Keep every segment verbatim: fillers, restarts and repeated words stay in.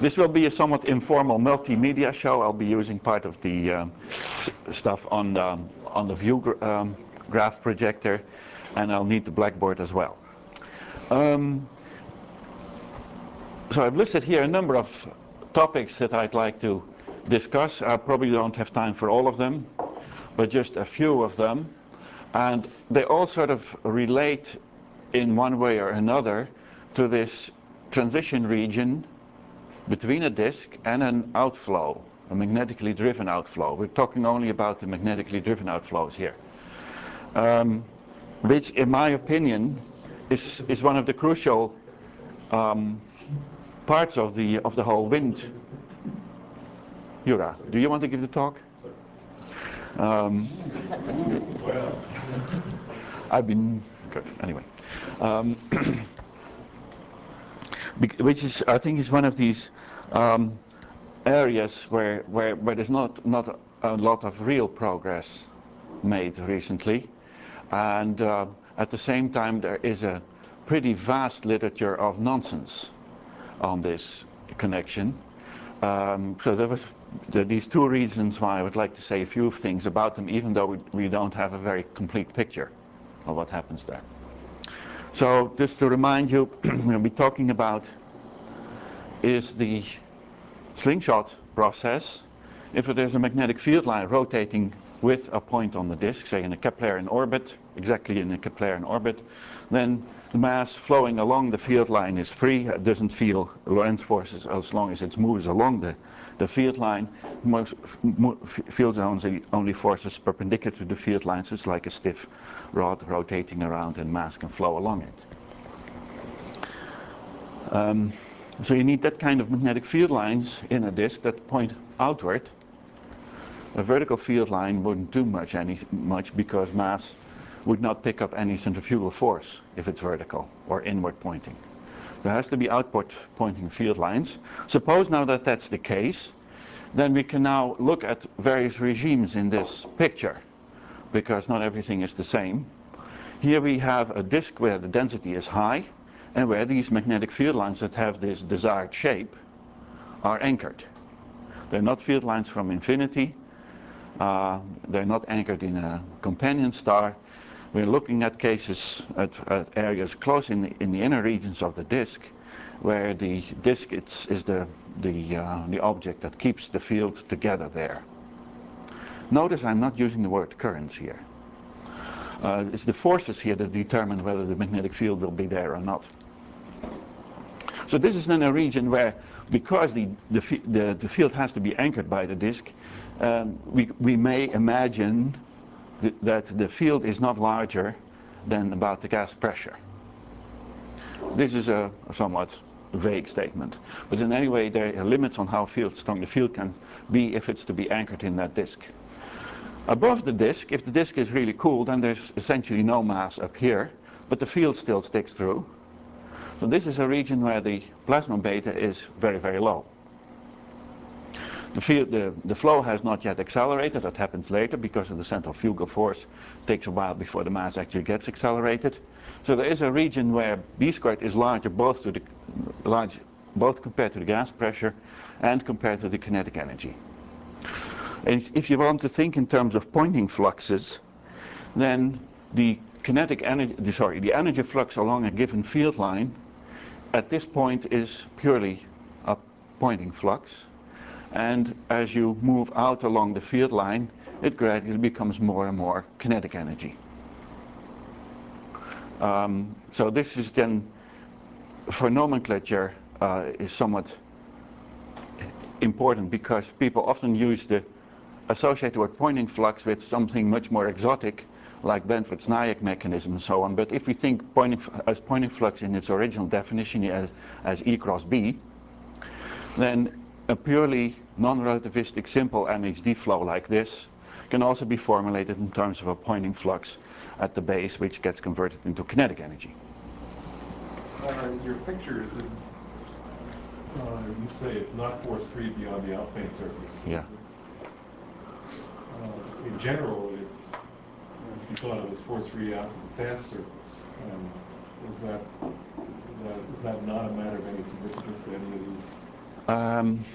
This will be a somewhat informal multimedia show. I'll be using part of the um, stuff on the, on the view gra um, graph projector, and I'll need the blackboard as well. Um, so I've listed here a number of topics that I'd like to discuss. I probably don't have time for all of them, but just a few of them. And they all sort of relate in one way or another to this transition region between a disk and an outflow, a magnetically driven outflow. We're talking only about the magnetically driven outflows here, um, which in my opinion is, is one of the crucial um, parts of the, of the whole wind. Jura, do you want to give the talk? Um, I've been, good, anyway. Um, which is, I think, is one of these um, areas where, where, where there's not, not a lot of real progress made recently. And uh, at the same time, there is a pretty vast literature of nonsense on this connection. Um, so there was the, these two reasons why I would like to say a few things about them, even though we, we don't have a very complete picture of what happens there. So just to remind you, we'll be talking about is the slingshot process. If there's a magnetic field line rotating with a point on the disk, say in a Keplerian orbit, exactly in a Keplerian orbit, then the mass flowing along the field line is free. It doesn't feel Lorentz forces as long as it moves along the, the field line. Most field zones only forces perpendicular to the field line, so it's like a stiff rod rotating around and mass can flow along it. Um, so you need that kind of magnetic field lines in a disk that point outward. A vertical field line wouldn't do much, any, much because mass would not pick up any centrifugal force if it's vertical or inward pointing. There has to be outward pointing field lines. Suppose now that that's the case, then we can now look at various regimes in this picture, because not everything is the same. Here we have a disk where the density is high and where these magnetic field lines that have this desired shape are anchored. They're not field lines from infinity. Uh, they're not anchored in a companion star. We're looking at cases, at, at areas close in the, in the inner regions of the disk, where the disk it's, is the, the, uh, the object that keeps the field together there. Notice I'm not using the word currents here. Uh, it's the forces here that determine whether the magnetic field will be there or not. So this is then a region where, because the, the, the, the field has to be anchored by the disk, um, we, we may imagine th that the field is not larger than about the gas pressure. This is a, a somewhat vague statement, but in any way there are limits on how field strong the field can be if it's to be anchored in that disk. Above the disk, if the disk is really cool, then there's essentially no mass up here, but the field still sticks through. So this is a region where the plasma beta is very, very low. The, field, the, the flow has not yet accelerated. That happens later because of the centrifugal force. It takes a while before the mass actually gets accelerated. So there is a region where B squared is larger both, to the, large, both compared to the gas pressure and compared to the kinetic energy. And if you want to think in terms of Poynting fluxes, then the kinetic energy, sorry, the energy flux along a given field line at this point is purely a Poynting flux. And as you move out along the field line, it gradually becomes more and more kinetic energy. Um, so this is then, for nomenclature, uh, is somewhat important because people often use the associate the word Poynting flux with something much more exotic, like Benford-Snijek mechanism and so on. But if we think Poynting, as Poynting flux in its original definition as, as E cross B, then a purely non-relativistic simple M H D flow like this can also be formulated in terms of a Poynting flux at the base, which gets converted into kinetic energy. Uh, your pictures, uh, you say it's not force-free beyond the out-plane surface. Yeah. Uh, in general, it's you thought it was force-free out to the fast surface. Um, is that, that is that not a matter of any significance to any of these Um,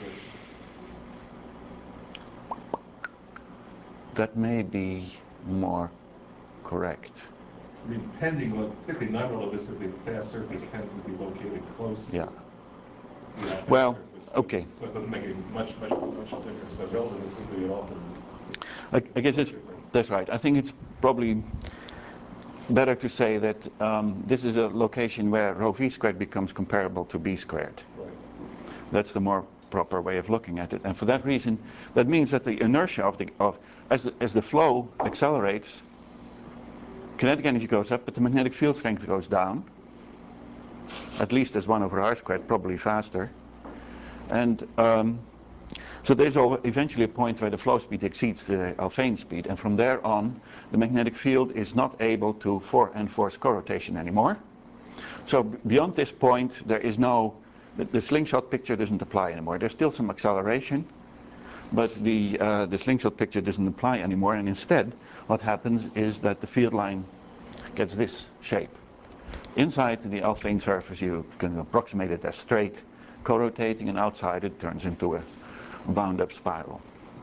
that may be more correct. I mean, depending on, particularly non-relativistically, the fast surface tends to be located close to Yeah. the fast Well, surface. okay. So it doesn't make any much, much, much difference, but relativistically it often. I, I guess it's, that's right. I think it's probably better to say that um, this is a location where rho v squared becomes comparable to b squared. Right. That's the more proper way of looking at it. And for that reason, that means that the inertia of the, of, as the, as the flow accelerates, kinetic energy goes up, but the magnetic field strength goes down, at least as one over r squared, probably faster. And um, so there's eventually a point where the flow speed exceeds the Alfvén speed, and from there on, the magnetic field is not able to for enforce corotation anymore. So beyond this point, there is no, the, the slingshot picture doesn't apply anymore. There's still some acceleration, but the, uh, the slingshot picture doesn't apply anymore, and instead, what happens is that the field line gets this shape. Inside the Alfvén surface, you can approximate it as straight, co-rotating, and outside it turns into a bound-up spiral.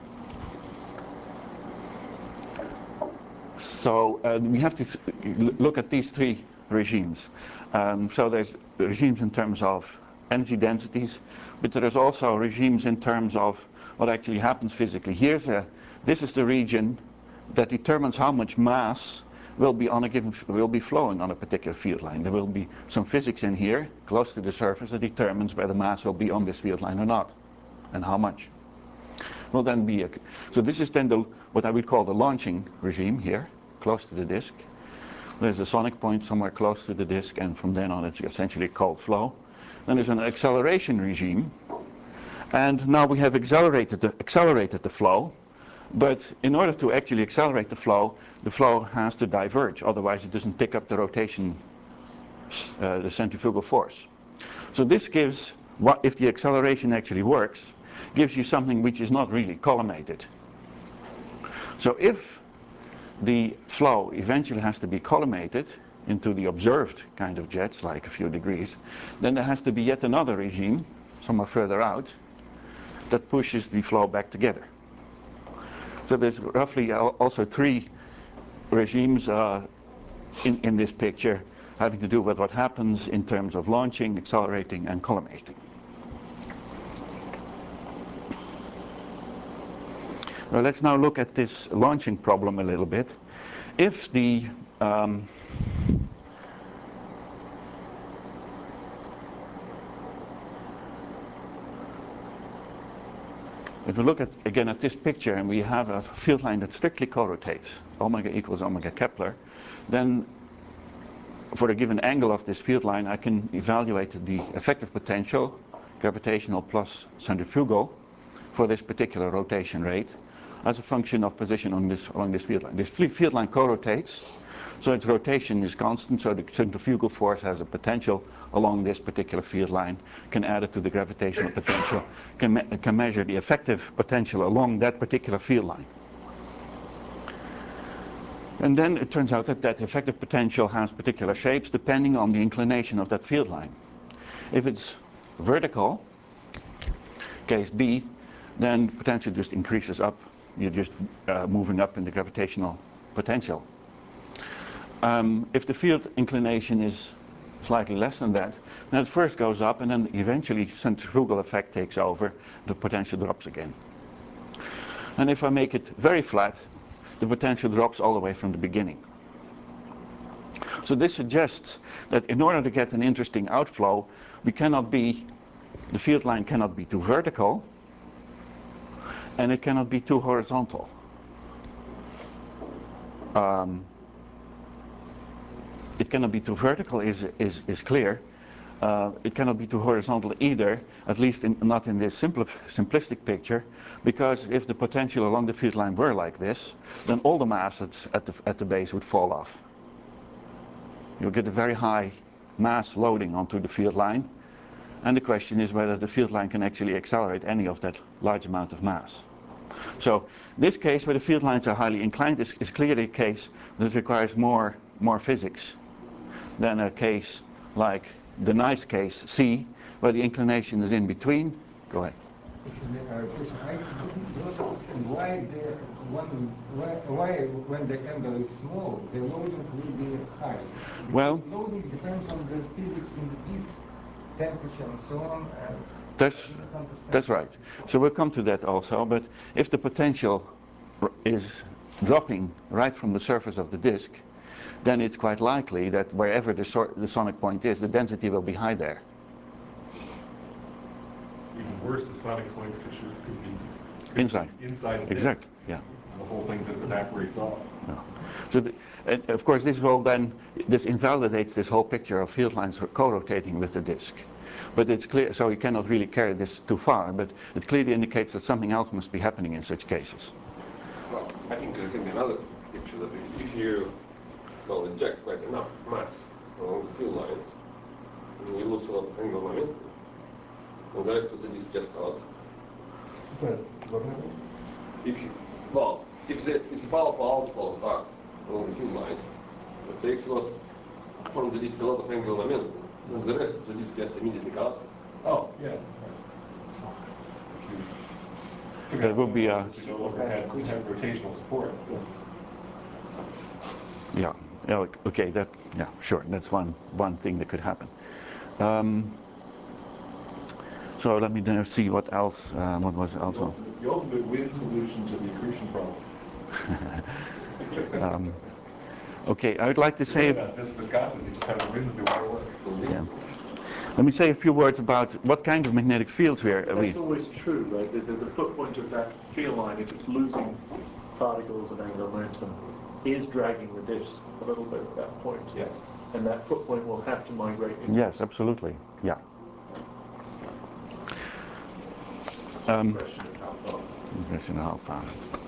So uh, we have to look at these three regimes. Um, so there's regimes in terms of energy densities, but there is also regimes in terms of what actually happens physically. Here's a, this is the region that determines how much mass will be on a given, will be flowing on a particular field line. There will be some physics in here, close to the surface, that determines whether mass will be on this field line or not, and how much. Will then be a, so this is then the, what I would call the launching regime here, close to the disk. There's a sonic point somewhere close to the disk, and from then on it's essentially cold flow. Then there's an acceleration regime, and now we have accelerated the, accelerated the flow, but in order to actually accelerate the flow, the flow has to diverge, otherwise it doesn't pick up the rotation, uh, the centrifugal force. So this gives, what if the acceleration actually works, gives you something which is not really collimated. So if the flow eventually has to be collimated into the observed kind of jets, like a few degrees, then there has to be yet another regime, somewhere further out, that pushes the flow back together. So there's roughly also three regimes uh, in, in this picture having to do with what happens in terms of launching, accelerating, and collimating. Well, let's now look at this launching problem a little bit. If the um, if we look at again at this picture, and we have a field line that strictly co-rotates, omega equals omega Kepler, then for a given angle of this field line, I can evaluate the effective potential, gravitational plus centrifugal, for this particular rotation rate, as a function of position on this, along this field line. This field line co-rotates, so its rotation is constant, so the centrifugal force has a potential along this particular field line, can add it to the gravitational potential, can, me can measure the effective potential along that particular field line. And then it turns out that that effective potential has particular shapes depending on the inclination of that field line. If it's vertical, case B, then potential just increases up. You're just uh, moving up in the gravitational potential. Um, if the field inclination is slightly less than that, then it first goes up, and then eventually centrifugal effect takes over, the potential drops again. And if I make it very flat, the potential drops all the way from the beginning. So this suggests that in order to get an interesting outflow, we cannot be, the field line cannot be too vertical, and it cannot be too horizontal. Um, it cannot be too vertical is, is, is clear. Uh, it cannot be too horizontal either, at least in, not in this simple, simplistic picture, because if the potential along the field line were like this, then all the mass at the, at the base would fall off. You'll get a very high mass loading onto the field line, and the question is whether the field line can actually accelerate any of that large amount of mass. So this case where the field lines are highly inclined is, is clearly a case that requires more, more physics than a case like the nice case C, where the inclination is in between, go ahead. Uh, question. I don't understand why the one why, why when the angle is small, the loading will be high. Because Well, loading depends on the physics in the disk, temperature, and so on. And that's that's right. So we'll come to that also. But if the potential is dropping right from the surface of the disk, then it's quite likely that wherever the, so the sonic point is, the density will be high there. Even worse, the sonic point could, could be could inside. Be inside the exactly. disk. Yeah. And the whole thing just evaporates off. No. So, the, and of course, this will then this invalidates this whole picture of field lines co-rotating with the disk. But it's clear, so you cannot really carry this too far. But it clearly indicates that something else must be happening in such cases. Well, I think there can be another picture that if you well inject quite enough mass along the field lines, and you lose a lot of angular momentum, and the rest of the disk just out. But what happened? If you, well, if the if the powerful outflow starts along the field line, it takes a lot from the disk a lot of angular momentum, and the rest of the disk just immediately out. Oh, yeah. That would be a overhead rotational support. Yeah. Yeah. Okay. That. Yeah. Sure. That's one one thing that could happen. Um, so let me now see what else. Uh, what was also. The ultimate, the ultimate win solution to the accretion problem. um, okay. I would like to say. About this viscosity, just have the winds do all the work. Yeah. Let me say a few words about what kind of magnetic fields we are. That's we, always true, right? The, the, the foot point of that field line, if it's losing particles of angular momentum, is dragging the disk a little bit at that point. Yes. And that foot point will have to migrate. Into yes, absolutely. Yeah. Um, Question of how far. question of how far.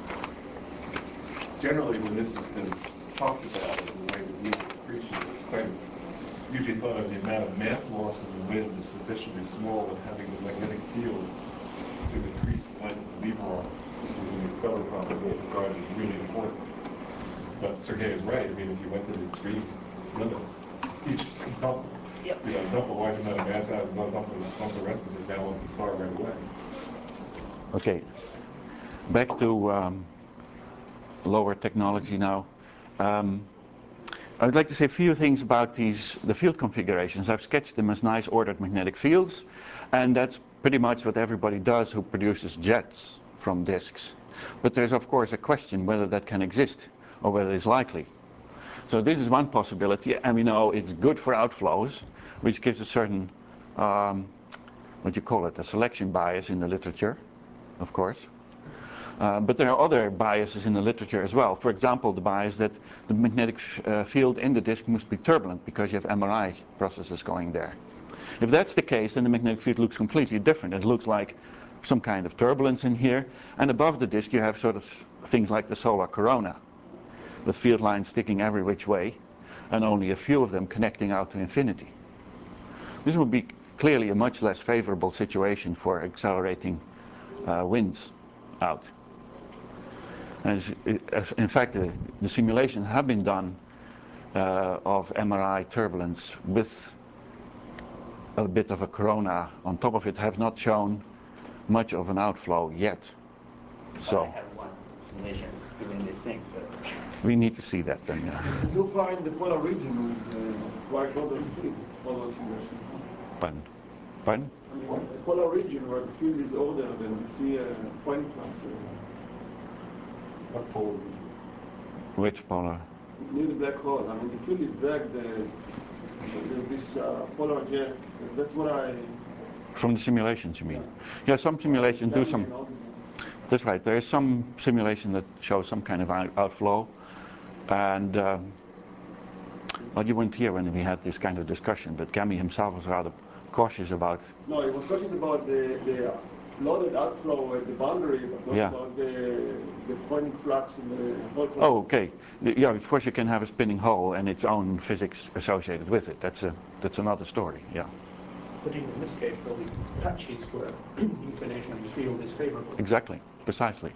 Generally, when this has been talked about as a way to deal with accretion, it's kind of usually thought of the amount of mass loss in the wind is sufficiently small that having the magnetic field to increase the length of the lever arm, this is an stellar property regard is really important. But Sergei is right. I mean, if you went to the extreme limit, you just dump, yep. you know, dump a large amount of mass out and dump, dump, dump the rest of it down on the star right away. Okay. Back to um, lower technology now. Um, I would like to say a few things about these the field configurations. I've sketched them as nice ordered magnetic fields, and that's pretty much what everybody does who produces jets from disks. But there's of course a question whether that can exist or whether it's likely. So this is one possibility, and we know it's good for outflows, which gives a certain, um, what you call it, a selection bias in the literature, of course. Uh, but there are other biases in the literature as well. For example, the bias that the magnetic uh, field in the disk must be turbulent because you have M R I processes going there. If that's the case, then the magnetic field looks completely different. It looks like some kind of turbulence in here, and above the disk you have sort of things like the solar corona, with field lines sticking every which way, and only a few of them connecting out to infinity. This would be clearly a much less favorable situation for accelerating uh, winds out. As, as in fact, the, the simulations have been done uh, of M R I turbulence with a bit of a corona on top of it, have not shown much of an outflow yet. But So I have one simulation doing this thing, so. We need to see that then. Yeah. You find the polar region with uh, quite a lot of field, polar simulation. Pardon? Pardon? I mean, a polar region where the field is ordered and you see a point flux. Uh, What polar region? Which polar? near the black hole. I mean, the field is dragged. Uh, there's this uh, polar jet. That's what I. From the simulations, you mean? Yeah, some simulations do some. That's right. There is some simulation that shows some kind of out outflow, and um, well, you weren't here when we had this kind of discussion, but Cami himself was rather cautious about. No, he was cautious about the, the loaded outflow at the boundary, but not Yeah. about the the Poynting flux in the whole. Oh, okay. Yeah, of course you can have a spinning hole and its own physics associated with it. That's a that's another story. Yeah. But even in this case, there'll be patches where inclination of the field is favorable. Exactly. Precisely.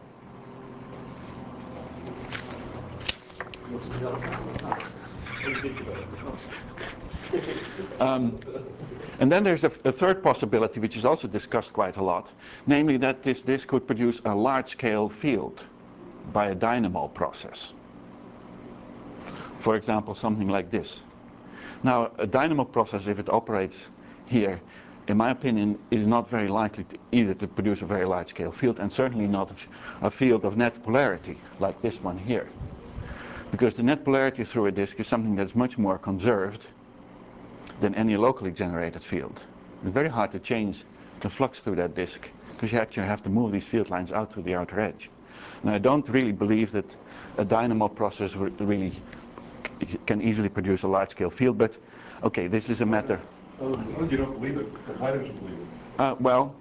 What's the other one? Oh, you did develop it. Oh. Um, and then there's a, a third possibility, which is also discussed quite a lot, namely that this disk could produce a large-scale field by a dynamo process. For example, something like this. Now, a dynamo process, if it operates here, in my opinion, is not very likely to either to produce a very large-scale field, and certainly not a field of net polarity, like this one here. Because the net polarity through a disk is something that's much more conserved than any locally generated field. It's very hard to change the flux through that disk, because you actually have to move these field lines out to the outer edge. And I don't really believe that a dynamo process really can easily produce a large-scale field, but okay, this is a matter. Oh, you don't believe it? Why don't you believe it? Uh, well,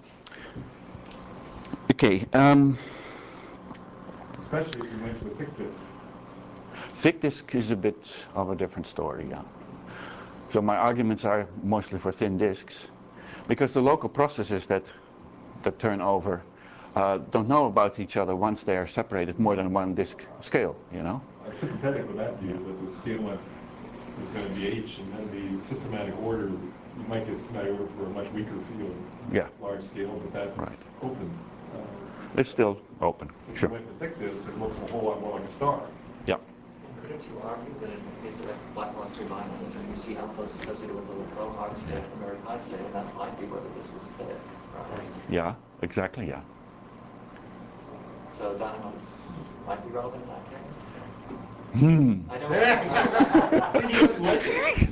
okay. Um, Especially if you went to a thick disk. thick disk is a bit of a different story, yeah. So my arguments are mostly for thin disks, because the local processes that that turn over uh, don't know about each other once they are separated more than one disk scale, you know. I'm sympathetic with that view, that the scale length is going to be H, and then the systematic order, you might get systematic order for a much weaker field, Yeah. large scale, but that's Right. open. Uh, It's still open, if sure. you went to thick disk, it looks a whole lot more like a star. Yeah. Couldn't you argue that in the case of like black box realignment, and you see outflows associated with the low hard state and the very high state, and that might be whether this is thick, right? Yeah, exactly, yeah. So dynamos might be relevant in that case. Hmm. I don't See, he doesn't like it.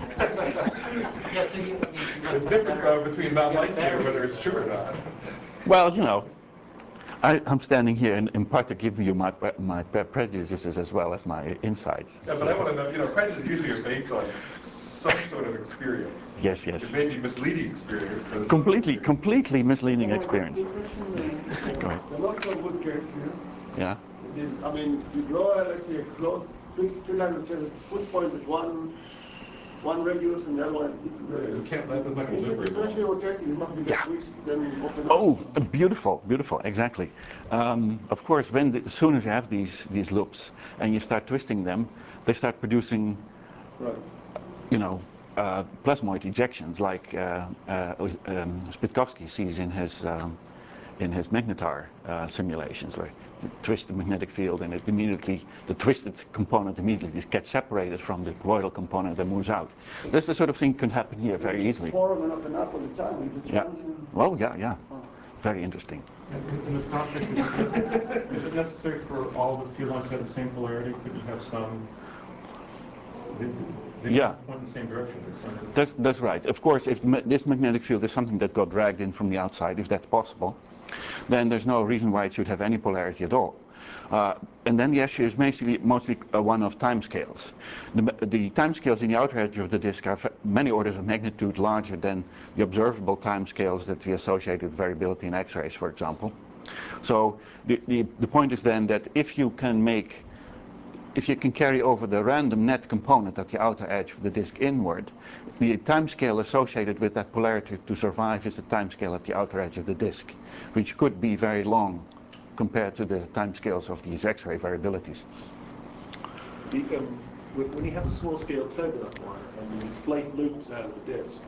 Yeah, so you, you, you There's must a have difference, better- though, between not you have liking it better and whether it's reason. true or not. Well, you know, I, I'm standing here in, in part to give you my, pre- my pre- prejudices as well as my insights. Yeah, but I want to know, you know, prejudices usually are based on some sort of experience. Yes, yes. It may be misleading experience, but it's Completely, experience. completely misleading Can I experience. ask you a question? Uh, Go ahead. There are lots of good case here. Yeah. It is, I mean, you draw, uh, let's say, a closed three hundred foot point with one one radius and the other one. You can't, that doesn't make a If live it's very especially long. rotating, it must be Yeah. that twist, then open up. Oh, beautiful, beautiful, exactly. Um, of course, when the, as soon as you have these these loops and you start twisting them, they start producing, Right. you know, uh, plasmoid ejections like uh, uh, um, Spitkovsky sees in his um, in his magnetar uh, simulations, where you twist the magnetic field and it immediately, the twisted component immediately gets separated from the colloidal component that moves out. This the sort of thing can happen here very easily. Form and open up all the time. If it's Yeah. runs in- Well, yeah, yeah. Very interesting. In, in the project, is it necessary- is it necessary for all the field lines to have the same polarity? Could you have some? They, they Yeah. don't point in the same direction. There's some. That's, that's right. Of course, if ma- this magnetic field is something that got dragged in from the outside, if that's possible, then there's no reason why it should have any polarity at all. Uh, and then the issue is basically mostly uh, one of timescales. The, ma- the timescales in the outer edge of the disk are fa- many orders of magnitude larger than the observable timescales that we associate with variability in X-rays, for example. So the, the, the point is then that if you can make if you can carry over the random net component at the outer edge of the disk inward, the timescale associated with that polarity to survive is the timescale at the outer edge of the disk, which could be very long compared to the timescales of these X-ray variabilities. The, um, when when you have a small scale turbulent one and you inflate loops out of the disk,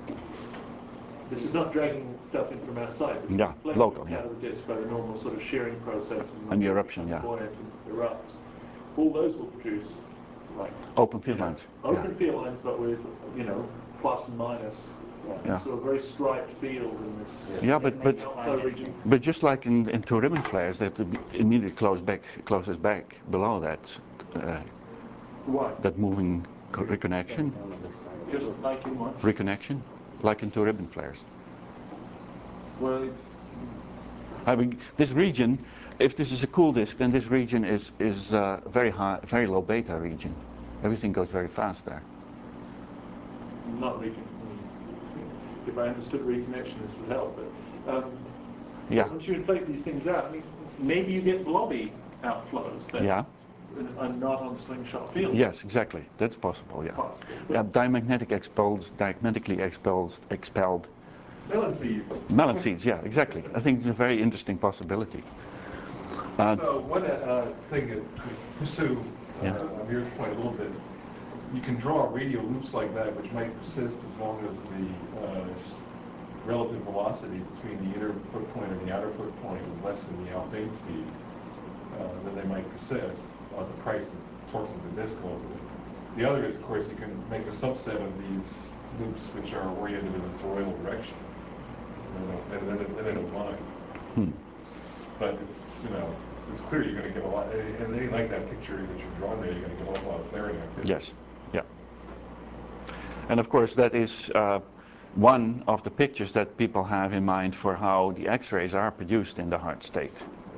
this is not dragging stuff in from outside. It's Yeah, inflate local, loops yeah. out of the disk by the normal sort of shearing process And the eruption, yeah. buoyant and erupts. All those will produce like Open field you know, lines. Open Yeah. field lines, but with you know plus and minus. Yeah. So a very striped field in this. Yeah, but but flow region. but just like in, in two ribbon flares, that immediately close back closes back below that uh, Why? that moving co- reconnection Just like in what? reconnection, like in two ribbon flares. Well, it's, I mean, this region, if this is a cool disk, then this region is is uh, very high, very low beta region. Everything goes very fast there. Not recon. If I understood reconnection, this would help. But um, Yeah. once you inflate these things out, I mean, maybe you get blobby outflows that Yeah. are not on slingshot field. Yes, exactly. That's possible. Yeah. Possible. Yeah. Diamagnetic expelled, diamagnetically expelled, expelled Melon seeds. melon seeds. Yeah, exactly. I think it's a very interesting possibility. Uh, So one uh, thing to pursue, uh, Yeah. Amir's point a little bit, you can draw radial loops like that, which might persist as long as the uh, relative velocity between the inner foot point and the outer foot point is less than the Alfvén speed. Uh, then they might persist at the price of torquing the disk a little bit. The other is, of course, you can make a subset of these loops which are oriented in the toroidal direction, and then, and then it'll line. Hmm. But it's, you know, it's clear you're going to get a lot, and they like that picture that you're drawing there, you're going to get a lot of flaring activity. Yes, yeah. And of course that is uh, one of the pictures that people have in mind for how the X-rays are produced in the hard state.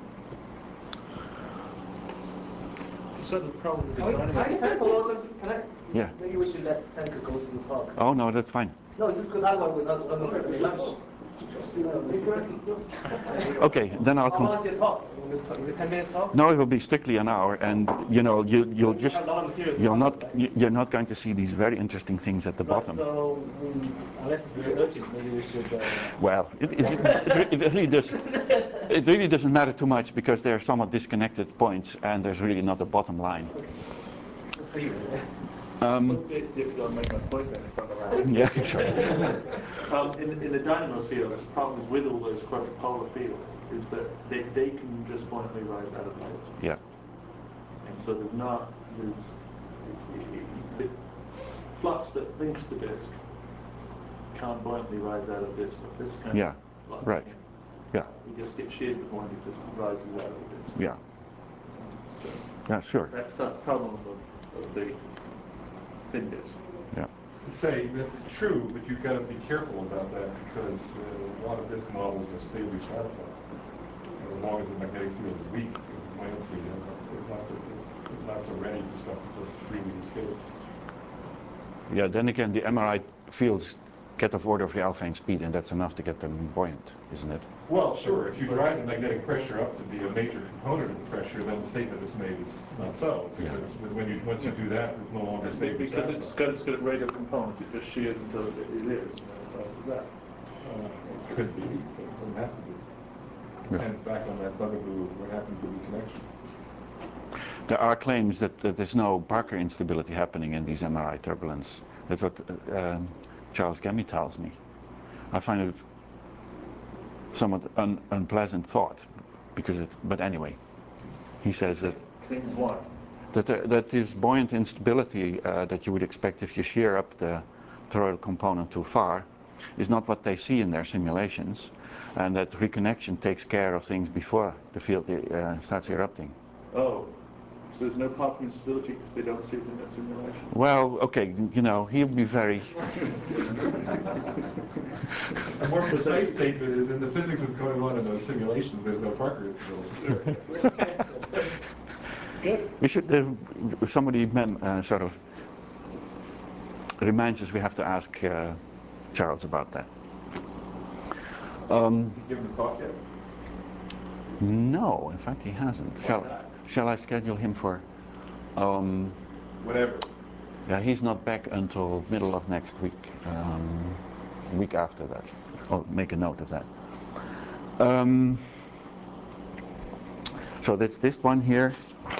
Certain problem with the Can I, can I dynamo. can I follow something? Can I? Yeah. Maybe we should let Henke go to the park. Oh no, that's fine. No, it's just good. Otherwise, we're not going to have lunch. Okay, then I'll How come. long did you talk? Is it ten minutes talk? No, it will be strictly an hour, and you know, you you'll We just have a lot of material to you'll talk not about, right? you- you're not going to see these very interesting things at the Right, bottom. so, um, unless it's very urgent, maybe we should. Uh, Well, it, it, it, it really does. It really doesn't matter too much because they're somewhat disconnected points, and there's really not a bottom line. for you. Um, If you don't make my point then, if I'm allowed. yeah, sure. Um, in, in the dynamo field, the problem with all those quadrupolar fields is that they, they can just buoyantly rise out of the disk. Yeah. And so there's not, there's, the flux that links the disk can't buoyantly rise out of this, but this kind Yeah. of flux Right. can. Yeah. You just get sheared before and it just rises out of the disk. Yeah. So Yeah. Sure. that's the problem of, of the thin disk. Yeah. I'd say that's true, but you've got to be careful about that because uh, a lot of disk models are stably stratified. And as long as the magnetic field is weak, because the buoyancy is, is, not so, is not so ready for stuff to just freely escape. Yeah. Then again, the M R I fields get of order of the Alfvén speed, and that's enough to get them buoyant, isn't it? Well, sure, if you drive the magnetic pressure up to be a major component of the pressure, then the statement is made is not so. Because when you, once you do that, it's no longer stably Because stratified. it's got, it's got a radial component, it just shears until it, it is, and then it rises out. Uh, it could be, but it doesn't have to be. Yeah. Depends back on that bugaboo of what happens to the connection. There are claims that, that there's no Barker instability happening in these M R I turbulence. That's what uh, um, Charles Gemmie tells me. I find it somewhat un unpleasant thought, because it, but anyway, he says that Claims what? that there, that this buoyant instability uh, that you would expect if you shear up the toroidal component too far is not what they see in their simulations, and that reconnection takes care of things before the field uh, starts erupting. Oh, so there's no Parker instability because they don't see it in that simulation? Well, okay, you know, he'll be very... A more precise statement is in the physics that's going on in those simulations, there's no Parker instability. Good. We should, uh, if somebody mem uh, sort of reminds us, we have to ask uh, Charles about that. Um, Did you give him a talk yet? no, in fact he hasn't. Why Shall, not? shall I schedule him for... Um, Whatever. yeah, he's not back until middle of next week. Um, week after that. I'll make a note of that. Um, so that's this one here.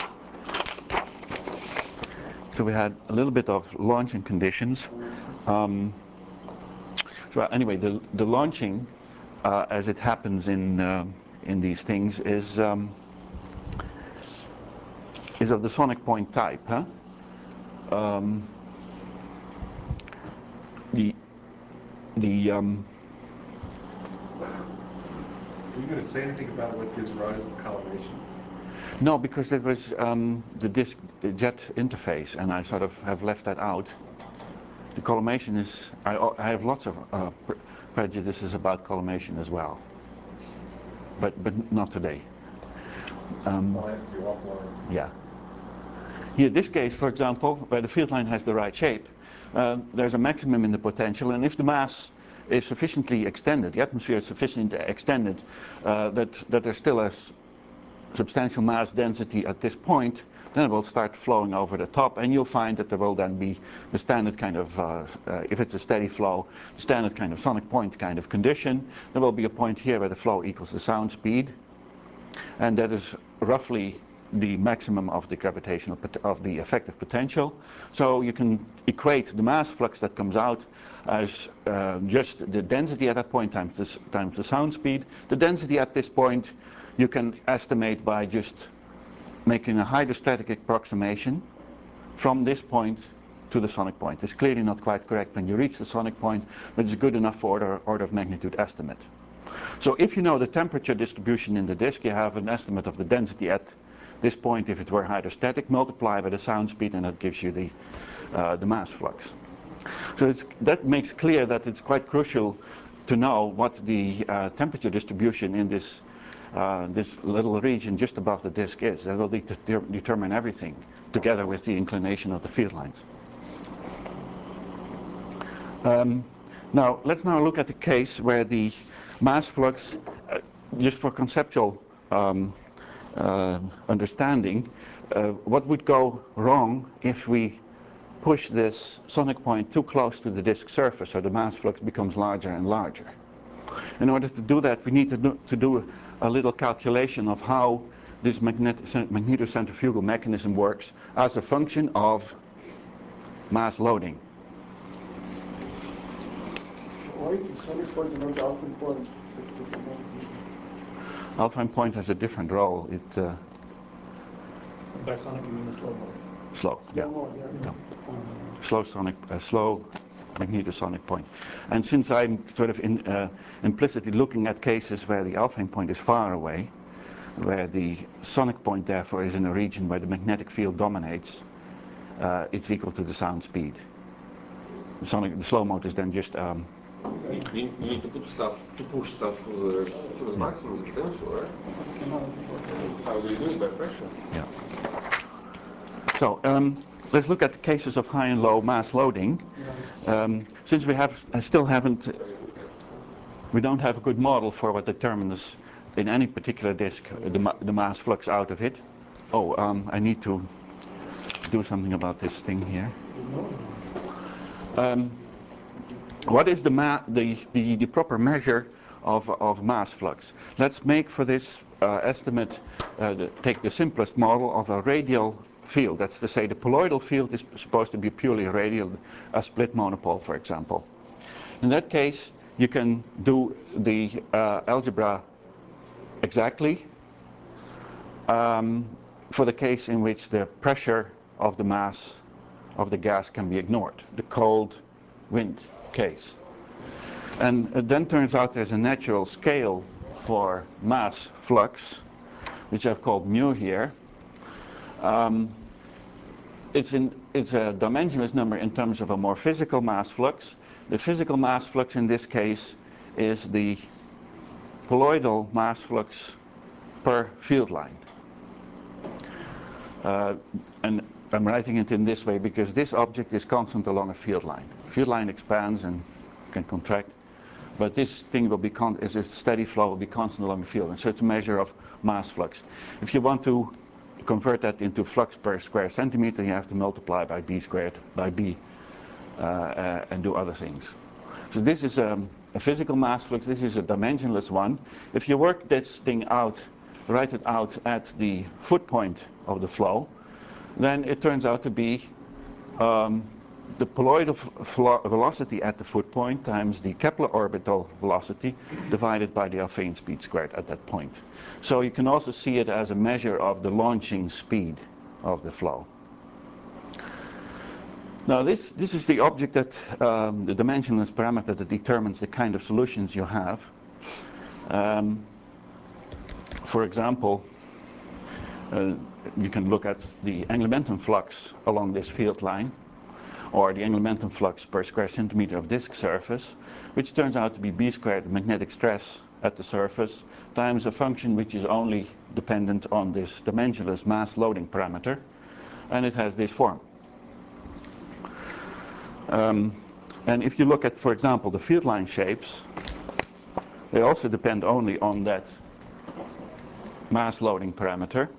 So we had a little bit of launching conditions. Um, so anyway, the, the launching, uh, as it happens in uh, in these things, is um, is of the sonic point type. Huh? Um, the the um, Are you going to say anything about what gives rise to collimation? no, because it was um, the disk jet interface, and I sort of have left that out. The collimation is, I, I have lots of uh, pre prejudices about collimation as well, but but not today. Um, I'll ask you offline. yeah. Here, this case, for example, where the field line has the right shape, uh, there's a maximum in the potential, and if the mass is sufficiently extended, the atmosphere is sufficiently extended, uh, that that there's still a substantial mass density at this point, then it will start flowing over the top, and you'll find that there will then be the standard kind of, uh, uh, if it's a steady flow, standard kind of sonic point kind of condition. There will be a point here where the flow equals the sound speed, and that is roughly the maximum of the gravitational of the effective potential. So you can equate the mass flux that comes out as uh, just the density at that point times the, times the sound speed. The density at this point you can estimate by just making a hydrostatic approximation from this point to the sonic point. It's clearly not quite correct when you reach the sonic point, but it's good enough for order, order of magnitude estimate. So if you know the temperature distribution in the disk, you have an estimate of the density at this point if it were hydrostatic, multiply by the sound speed, and that gives you the, uh, the mass flux. So it's, that makes clear that it's quite crucial to know what the uh, temperature distribution in this, uh, this little region just above the disk is. That will de de determine everything, together with the inclination of the field lines. Um, now, let's now look at the case where the mass flux, uh, just for conceptual um, uh, understanding, uh, what would go wrong if we push this sonic point too close to the disk surface, so the mass flux becomes larger and larger. In order to do that, we need to do, to do a little calculation of how this magnet magnetocentrifugal mechanism works as a function of mass loading. Why is the sonic point and not the alpha point? Alpha point has a different role. It uh, By sonic you mean the slow mode. slow, yeah. Slow mode, yeah. yeah. Slow sonic, uh, slow magnetosonic point. And since I'm sort of in, uh, implicitly looking at cases where the alpha point is far away, where the sonic point therefore is in a region where the magnetic field dominates, uh, it's equal to the sound speed. The sonic, the slow mode is then just um, You, you need to put stuff, to push stuff to the, to the maximum potential, right? How do you do it? By pressure? Yeah. So um, let's look at the cases of high and low mass loading. Um, since we have uh, still haven't, we don't have a good model for what determines in any particular disk the, ma the mass flux out of it. Oh, um, I need to do something about this thing here. Um, what is the, ma the, the, the proper measure of, of mass flux? Let's make for this uh, estimate, uh, the, take the simplest model of a radial field. That's to say the poloidal field is supposed to be purely radial, a split monopole, for example. In that case, you can do the uh, algebra exactly um, for the case in which the pressure of the mass of the gas can be ignored, the cold wind case. And it then turns out there's a natural scale for mass flux, which I've called mu here. Um, it's, in, it's a dimensionless number in terms of a more physical mass flux. The physical mass flux in this case is the poloidal mass flux per field line. Uh, and I'm writing it in this way because this object is constant along a field line. Field line expands and can contract, but this thing will be con is a steady flow, will be constant along the field line. So it's a measure of mass flux. If you want to convert that into flux per square centimeter, you have to multiply by b squared by b uh, uh, and do other things. So this is um, a physical mass flux. This is a dimensionless one. If you work this thing out, write it out at the foot point of the flow, then it turns out to be um, the poloidal velocity at the foot point times the Kepler orbital velocity divided by the Alfvén speed squared at that point. So you can also see it as a measure of the launching speed of the flow. Now this, this is the object that, um, the dimensionless parameter that determines the kind of solutions you have. Um, for example, uh, you can look at the angular momentum flux along this field line, or the angular momentum flux per square centimeter of disk surface, which turns out to be b squared, the magnetic stress at the surface, times a function which is only dependent on this dimensionless mass loading parameter, and it has this form. Um, and if you look at, for example, the field line shapes, they also depend only on that mass loading parameter.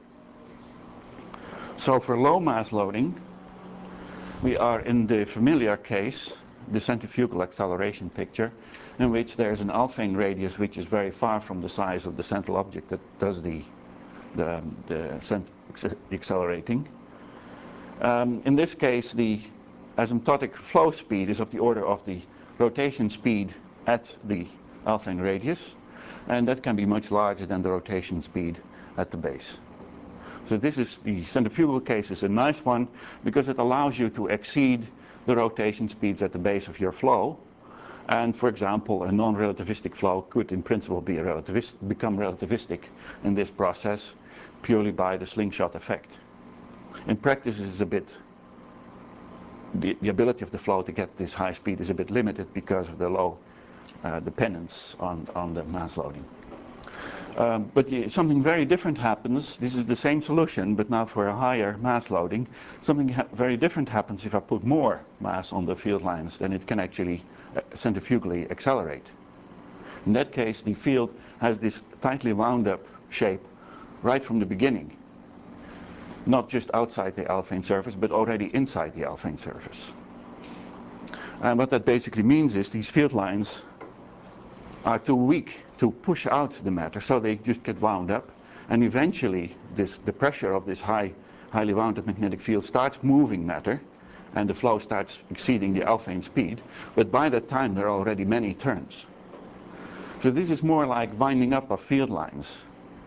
So for low mass loading, we are in the familiar case, the centrifugal acceleration picture, in which there's an Alfvén radius which is very far from the size of the central object that does the the, the cent accelerating. Um, in this case, the asymptotic flow speed is of the order of the rotation speed at the Alfvén radius, and that can be much larger than the rotation speed at the base. So this is, the centrifugal case is a nice one because it allows you to exceed the rotation speeds at the base of your flow. And for example, a non-relativistic flow could in principle be a relativist, become relativistic in this process purely by the slingshot effect. In practice, it is a bit, the, the ability of the flow to get this high speed is a bit limited because of the low uh, dependence on, on the mass loading. Um, but the, something very different happens. This is the same solution, but now for a higher mass loading. Something ha very different happens if I put more mass on the field lines, then it can actually uh, centrifugally accelerate. In that case, the field has this tightly wound up shape right from the beginning. Not just outside the Alfvén surface, but already inside the Alfvén surface. And what that basically means is these field lines are too weak to push out the matter, so they just get wound up, and eventually this, the pressure of this high, highly wound up magnetic field starts moving matter, and the flow starts exceeding the Alfvén speed, but by that time there are already many turns. So this is more like winding up of field lines,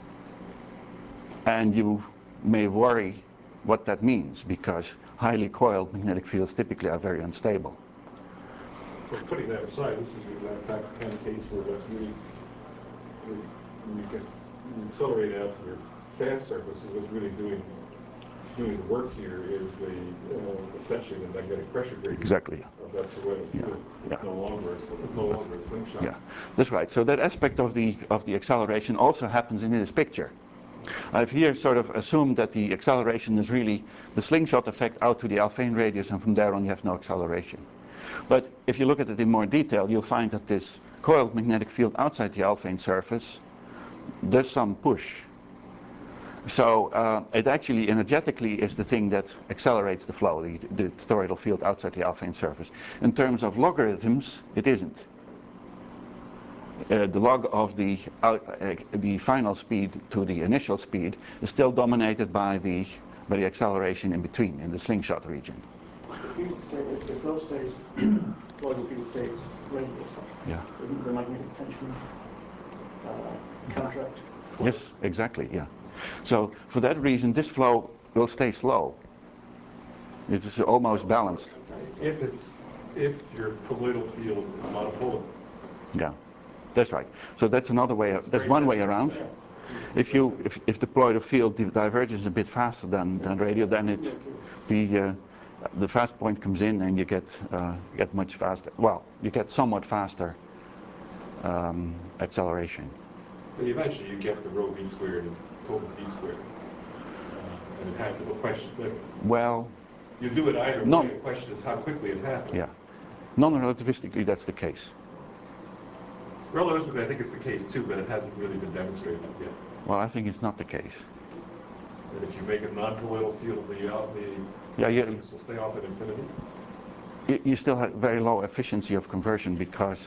and you may worry what that means, because highly coiled magnetic fields typically are very unstable. But putting that aside, this is that type of kind of case where that's really, really when you, guess, you accelerate out to your fast surfaces, what's really doing doing the work here is the uh, essentially the magnetic pressure gradient. Exactly. Of that toroidal Yeah. field. It's Yeah. no longer a, it's no longer a slingshot. Yeah, that's right. So that aspect of the of the acceleration also happens in this picture. I've here sort of assumed that the acceleration is really the slingshot effect out to the Alfvén radius, and from there on you have no acceleration. But if you look at it in more detail, you'll find that this coiled magnetic field outside the Alfvén surface does some push. So uh, it actually energetically is the thing that accelerates the flow, the, the toroidal field outside the Alfvén surface. In terms of logarithms, it isn't. Uh, the log of the, uh, uh, the final speed to the initial speed is still dominated by the, by the acceleration in between, in the slingshot region. The field stays, if the flow stays, toroidal field stays radial, Yeah. isn't the magnetic tension uh, counteract? Yes, exactly, yeah. So for that reason, this flow will stay slow. It is almost balanced. If it's if your colloidal field is monopolar. Yeah, that's right. So that's another way. It's That's very one way sensitive around. to that. If you if if the colloidal field diverges a bit faster than than radial, then it the uh, the fast point comes in and you get uh, get much faster. Well, you get somewhat faster um, acceleration. But eventually you get to rho v squared is total v squared. Uh, and it happens. The question, the, Well, you do it either no. way. The question is how quickly it happens. Yeah, non-relativistically that's the case. Relativistically, I think it's the case too, but it hasn't really been demonstrated yet. Well, I think it's not the case. That if you make a non-colloidal field, the uh, the Yeah, yeah. will stay off at infinity. You, you still have very low efficiency of conversion because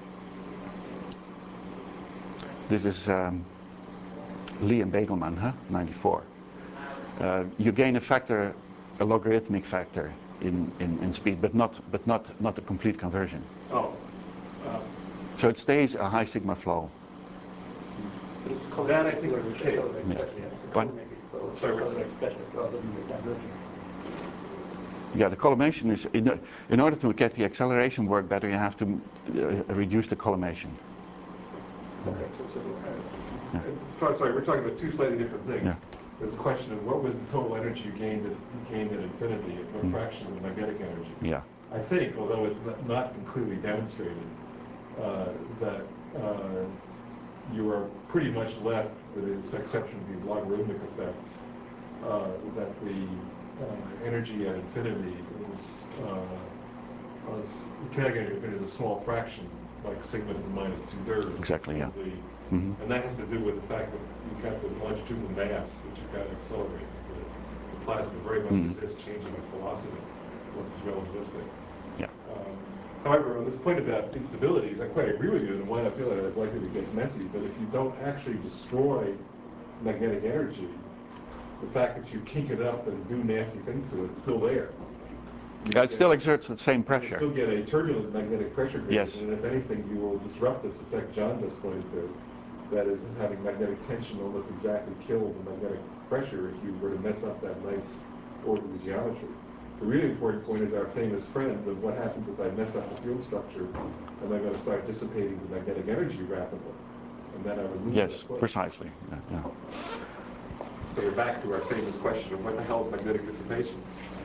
this is um, Lee and Begelman, huh? ninety-four. Uh, you gain a factor, a logarithmic factor in, in, in speed, but not but not not a complete conversion. Oh. Uh, So it stays a high sigma flow. That I think is the case. Yeah. It's a What? collimated flow, which Sorry, accelerates better rather than the divergent. Yeah, the collimation is in, in order to get the acceleration work better, you have to uh, reduce the collimation. Okay, so it's a little kind of. Yeah. uh, Sorry, we're talking about two slightly different things. Yeah. There's a question of what was the total energy you gained at, you gained at infinity, and what Mm. fraction of the magnetic energy? Yeah. I think, although it's not, not completely demonstrated, uh, that uh, you are pretty much left, with the exception of these logarithmic effects, uh, that the uh, energy at infinity is, uh, is kinetic energy at infinity is a small fraction, like sigma to the minus two thirds. Exactly, yeah. of the- Mhm. And that has to do with the fact that you've got this longitudinal mass that you've got to accelerate. The, the plasma very much Mhm. resists changing its velocity once it's relativistic. Yeah. Um, however, on this point about instabilities, I quite agree with you, and why I feel that it's likely to get messy. But if you don't actually destroy magnetic energy, the fact that you kink it up and do nasty things to it, it's still there. You Yeah, it get- still exerts the same You pressure. still get a turbulent magnetic pressure gradient, Yes. and if anything, you will disrupt this effect John just pointed to. That is, having magnetic tension almost exactly kill the magnetic pressure if you were to mess up that nice orderly geometry. The really important point is our famous friend of what happens if I mess up the field structure, am I going to start dissipating the magnetic energy rapidly? And then I would lose Yes, that push. precisely. Yeah, yeah. So we're back to our famous question of what the hell is magnetic dissipation?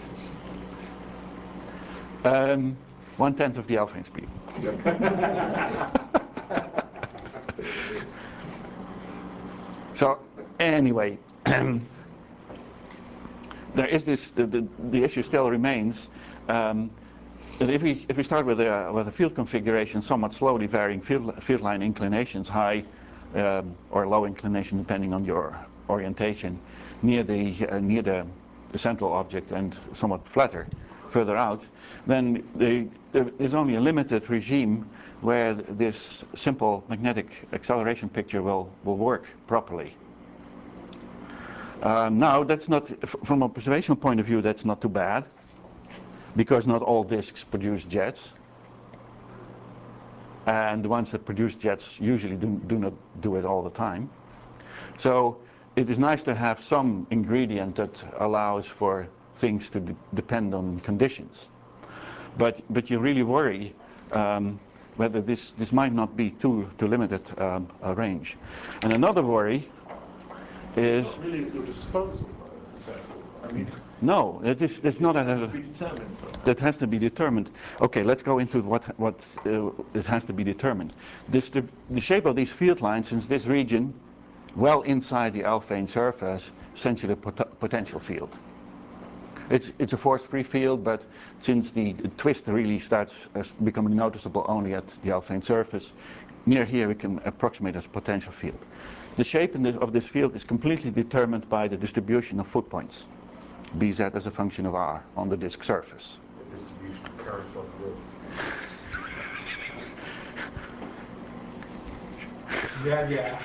Um, one tenth of the Alfvén speed. So anyway, there is this. The, the, the issue still remains. Um, that if we if we start with a with a field configuration, somewhat slowly varying field field line inclinations, high um, or low inclination depending on your orientation, near the uh, near the, the central object and somewhat flatter further out, then the, there is only a limited regime where this simple magnetic acceleration picture will, will work properly. Um, now, that's not, from an observational point of view, that's not too bad, because not all disks produce jets. And the ones that produce jets usually do, do not do it all the time. So it is nice to have some ingredient that allows for things to de depend on conditions. But, but you really worry um, whether this, this might not be too, too limited um, a range. And another worry is... It's not really at your disposal, though, exactly. I mean, no, it is, it's not it has a, to be determined somehow. that has to be determined. Okay, let's go into what, what uh, it has to be determined. This, the, the shape of these field lines, since this region, well inside the Alfvén surface, essentially a pot potential field. It's, it's a force-free field, but since the, the twist really starts as becoming noticeable only at the Alfvén surface, near here we can approximate as a potential field. The shape in the, of this field is completely determined by the distribution of foot points, B Z as a function of R on the disk surface. The distribution of currents on the disk. Yeah, yeah.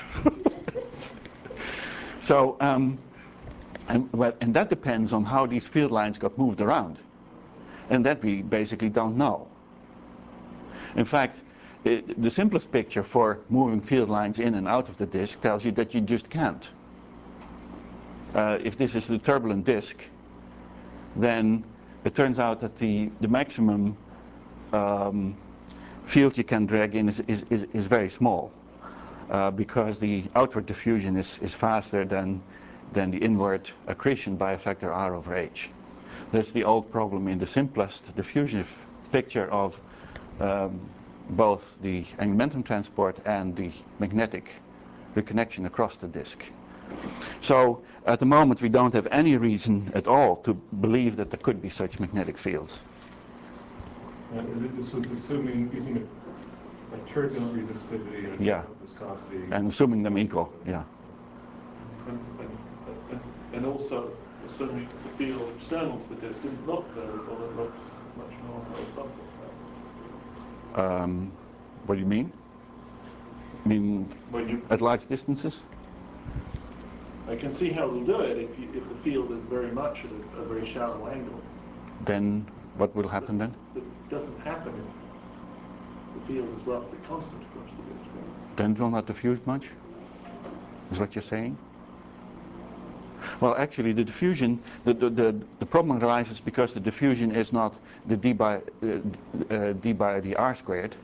So, um, and, well, and that depends on how these field lines got moved around. And that we basically don't know. In fact, it, the simplest picture for moving field lines in and out of the disk tells you that you just can't. Uh, if this is the turbulent disk, then it turns out that the, the maximum um, field you can drag in is, is, is, is very small. Uh, because the outward diffusion is, is faster than, than the inward accretion by a factor R over H. That's the old problem in the simplest diffusion picture of um, both the angular momentum transport and the magnetic reconnection across the disk. So at the moment we don't have any reason at all to believe that there could be such magnetic fields. And this was assuming using a, a turbulent resistivity and a Yeah. turbulent viscosity. And assuming them equal, yeah. And, and, and, and also assuming the field external to the disk didn't look variable, it looked much more horizontal. Um, what do you mean? I mean, When you, at large distances? I can see how it'll do it if, you, if the field is very much at a, a very shallow angle. Then what will happen then? It doesn't happen if the field is roughly constant across the disk. Then it will not diffuse much? Is what you're saying? Well, actually, the diffusion, the, the, the, the problem arises because the diffusion is not the d by, uh, uh, d by the r squared,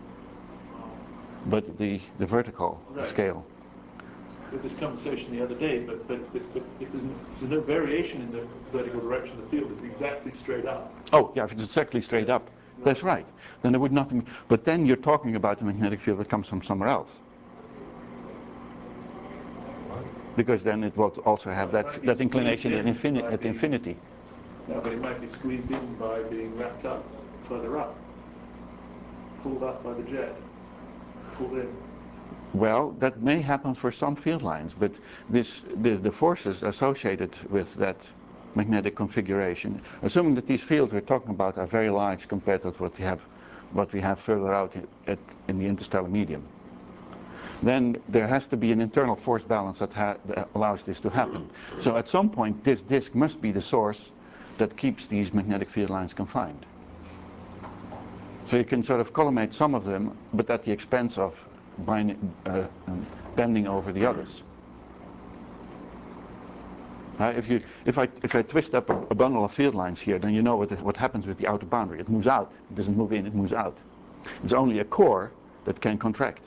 but the, the vertical Right. scale. With this conversation the other day, but, but, but, but if, there's no, if there's no variation in the vertical direction of the field, it's exactly straight up. Oh, yeah, if it's exactly straight up, that's right. Then there would nothing, but then you're talking about a magnetic field that comes from somewhere else. Because then it will also have that, that inclination at, infini at infinity. No, but it might be squeezed in by being wrapped up further up, pulled up by the jet, pulled in. Well, that may happen for some field lines, but this, the, the forces associated with that magnetic configuration, assuming that these fields we're talking about are very large compared to what we have, what we have further out in, at, in the interstellar medium. then there has to be an internal force balance that, ha that allows this to happen. So at some point, this disk must be the source that keeps these magnetic field lines confined. So you can sort of collimate some of them, but at the expense of binding, uh, um, bending over the others. Uh, if, you, if, I, if I twist up a, a bundle of field lines here, then you know what, what happens with the outer boundary. It moves out. It doesn't move in, it moves out. It's only a core that can contract.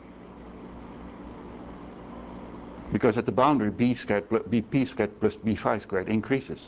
Because at the boundary, b squared, bp squared plus b phi squared increases.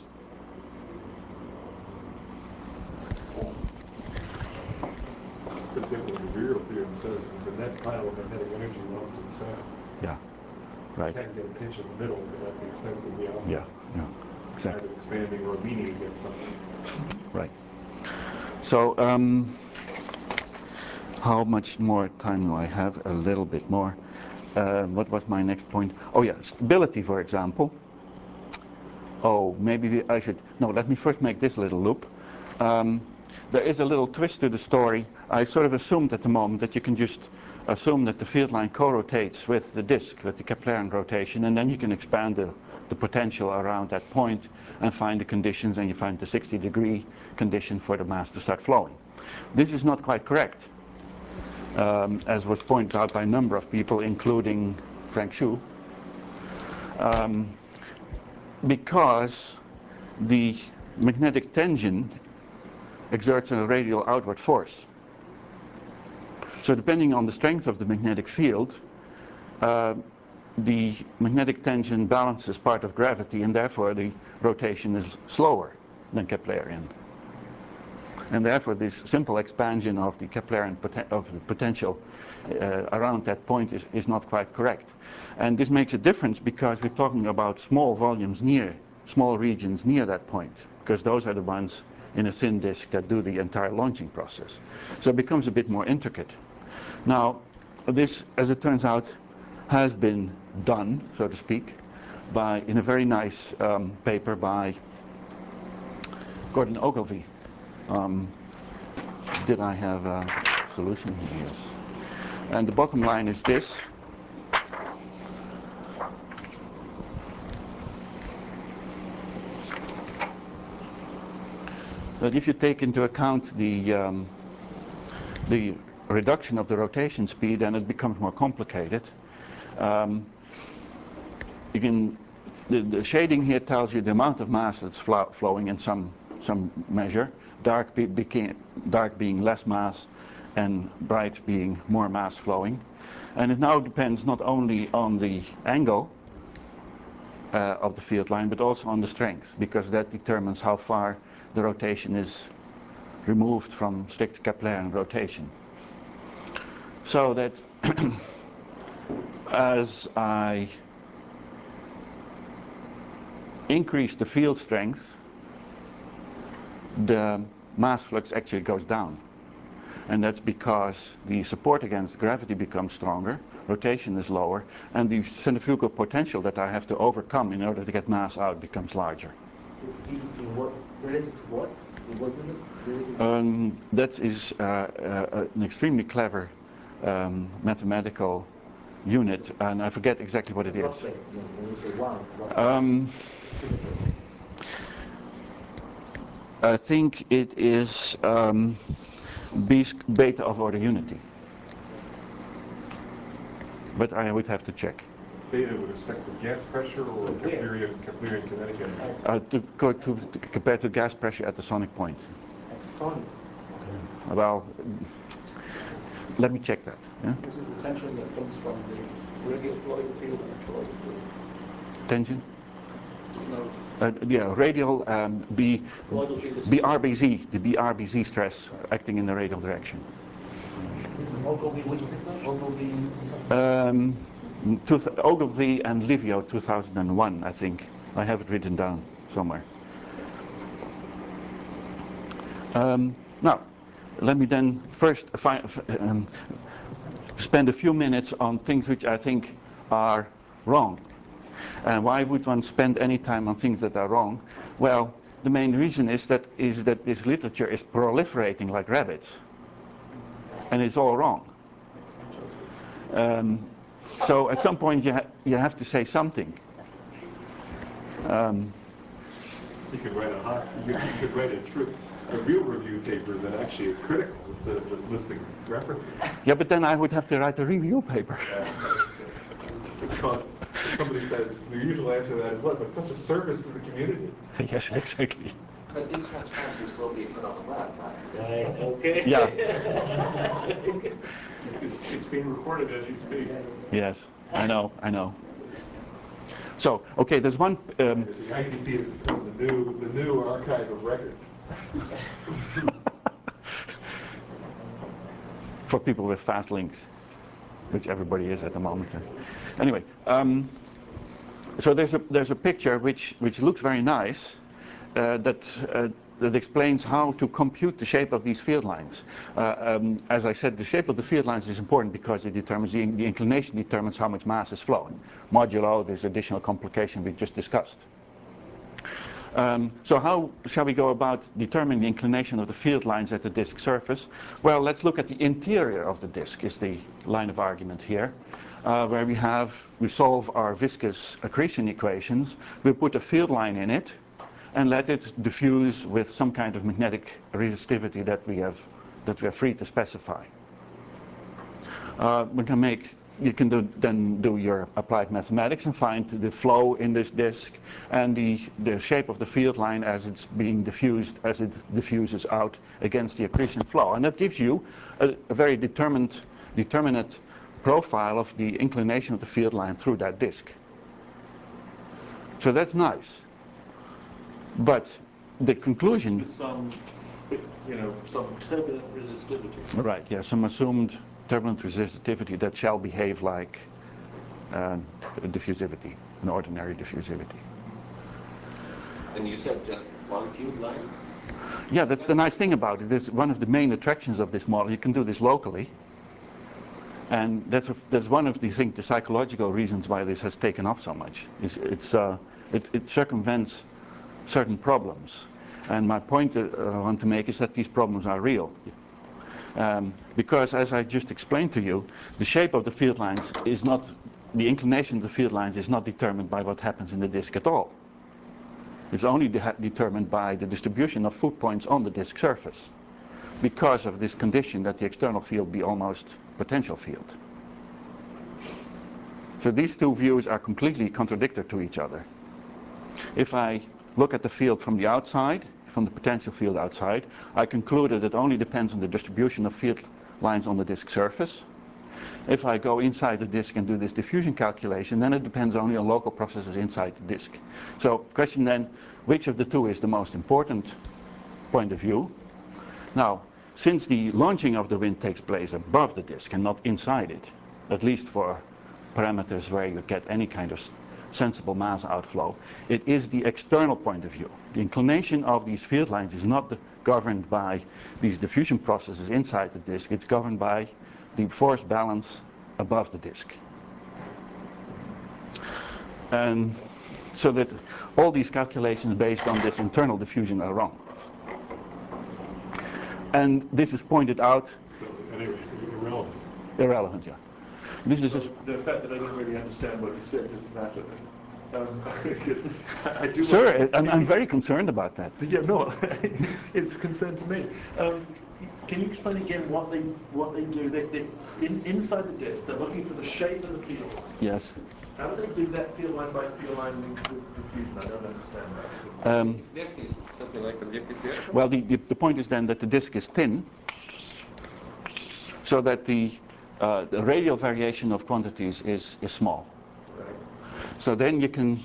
The Imperial theorem says the net pile of magnetic energy wants to expand. Yeah, right. You can't get a pinch in the middle at the expense of the outside. Yeah, yeah, exactly. Either expanding or leaning against something. Right. So, um, how much more time do I have? A little bit more. Uh, what was my next point? Oh yeah, stability, for example. Oh, maybe I should, no, let me first make this little loop. Um, there is a little twist to the story. I sort of assumed at the moment that you can just assume that the field line co-rotates with the disk, with the Keplerian rotation, and then you can expand the, the potential around that point and find the conditions, and you find the sixty degree condition for the mass to start flowing. This is not quite correct. Um, as was pointed out by a number of people, including Frank Xu, um, because the magnetic tension exerts a radial outward force. So depending on the strength of the magnetic field, uh, the magnetic tension balances part of gravity, and therefore the rotation is slower than Keplerian. And therefore this simple expansion of the Keplerian poten of the potential uh, around that point is, is not quite correct. And this makes a difference because we're talking about small volumes near, small regions near that point, because those are the ones in a thin disk that do the entire launching process. So it becomes a bit more intricate. Now, this, as it turns out, has been done, so to speak, by, in a very nice um, paper by Gordon Ogilvie. Um, did I have a solution? Yes. And the bottom line is this. That if you take into account the, um, the reduction of the rotation speed, then it becomes more complicated. Um, you can, the, the shading here tells you the amount of mass that's flow, flowing in some, some measure. Dark, be, became, dark being less mass and bright being more mass flowing. And it now depends not only on the angle uh, of the field line, but also on the strength, because that determines how far the rotation is removed from strict Keplerian rotation. So that as I increase the field strength, the mass flux actually goes down. And that's because the support against gravity becomes stronger, rotation is lower, and the centrifugal potential that I have to overcome in order to get mass out becomes larger. Is heat in what related to what? In what unit? Um, that is uh, uh, an extremely clever um, mathematical unit, and I forget exactly what it is. Roughly, when you say one, roughly. Um, I think it is um, B beta of order unity, but I would have to check. Beta with respect to gas pressure or Keplerian, Keplerian kinetic energy? Uh, to go to, to compare to gas pressure at the sonic point. Sonic. Well, let me check that. Yeah? This is the tension that comes from the radial toroidal field and the toroidal field. Tension? No, Uh, yeah, radial um, B, toroidal field is B R B Z, the B R B Z stress acting in the radial direction. This is Ogilvie, which Ogilvie. Um, two, Ogilvie and Livio two thousand one, I think. I have it written down somewhere. Um, now, let me then first fi um, spend a few minutes on things which I think are wrong. And why would one spend any time on things that are wrong? Well, the main reason is that is that this literature is proliferating like rabbits, and it's all wrong. Um, So at some point you, ha you have to say something. Um, You could write a hospital, you you could write a true, a real review paper that actually is critical instead of just listing references. yeah, but then I would have to write a review paper. Yeah, it's called, somebody says, the usual answer to that is what, but such a service to the community. Yes, exactly. But these transparencies will be put on the web, right? Right, okay. Yeah. It's, it's, it's being recorded as you speak. Yes, I know, I know. So, okay, there's one. Um, The I T P has become the new, the new archive of record. for people with fast links, which everybody is at the moment. Anyway, um, so there's a there's a picture which which looks very nice uh, that. Uh, that explains how to compute the shape of these field lines. Uh, um, as I said, the shape of the field lines is important because it determines the, the inclination determines how much mass is flowing, modulo this additional complication we just discussed. Um, so how shall we go about determining the inclination of the field lines at the disk surface? Well, let's look at the interior of the disk is the line of argument here, uh, where we have, we solve our viscous accretion equations, we put a field line in it, and let it diffuse with some kind of magnetic resistivity that we have that we are free to specify. Uh, we can make you can do, then do your applied mathematics and find the flow in this disk and the the shape of the field line as it's being diffused as it diffuses out against the accretion flow, and that gives you a, a very determined determinate profile of the inclination of the field line through that disk. So that's nice. But the conclusion... With some, you know, some turbulent resistivity. Right, yeah, some assumed turbulent resistivity that shall behave like uh, diffusivity, an ordinary diffusivity. And you said just one field line? Yeah, that's the nice thing about it. It's one of the main attractions of this model. You can do this locally. And that's, a, that's one of the, think, the psychological reasons why this has taken off so much. It's, it's, uh, it, it circumvents certain problems. And my point uh, I want to make is that these problems are real. Um, because as I just explained to you, the shape of the field lines is not, the inclination of the field lines is not determined by what happens in the disk at all. It's only de determined by the distribution of foot points on the disk surface, because of this condition that the external field be almost potential field. So these two views are completely contradictory to each other. If I look at the field from the outside, from the potential field outside, I concluded it only depends on the distribution of field lines on the disk surface. If I go inside the disk and do this diffusion calculation, then it depends only on local processes inside the disk. So question then, which of the two is the most important point of view? Now, since the launching of the wind takes place above the disk and not inside it, at least for parameters where you get any kind of sensible mass outflow, it is the external point of view. The inclination of these field lines is not the, governed by these diffusion processes inside the disk, it's governed by the force balance above the disk. And so that all these calculations based on this internal diffusion are wrong. And this is pointed out. Anyway, it's irrelevant. Irrelevant, yeah. This is So just, the fact that I didn't really understand what you said doesn't matter. Um, because I do sir, want- I'm, I'm very concerned about that. Yeah, no, it's a concern to me. Um, can you explain again what they what they do? They, they in, inside the disk, they're looking for the shape of the field line. Yes. How do they do that field line by field line with diffusion? I don't understand that. Um, Something like objective reaction? well, the, the, the point is then that the disk is thin, so that the, uh, the radial variation of quantities is, is small. Right. So then you can,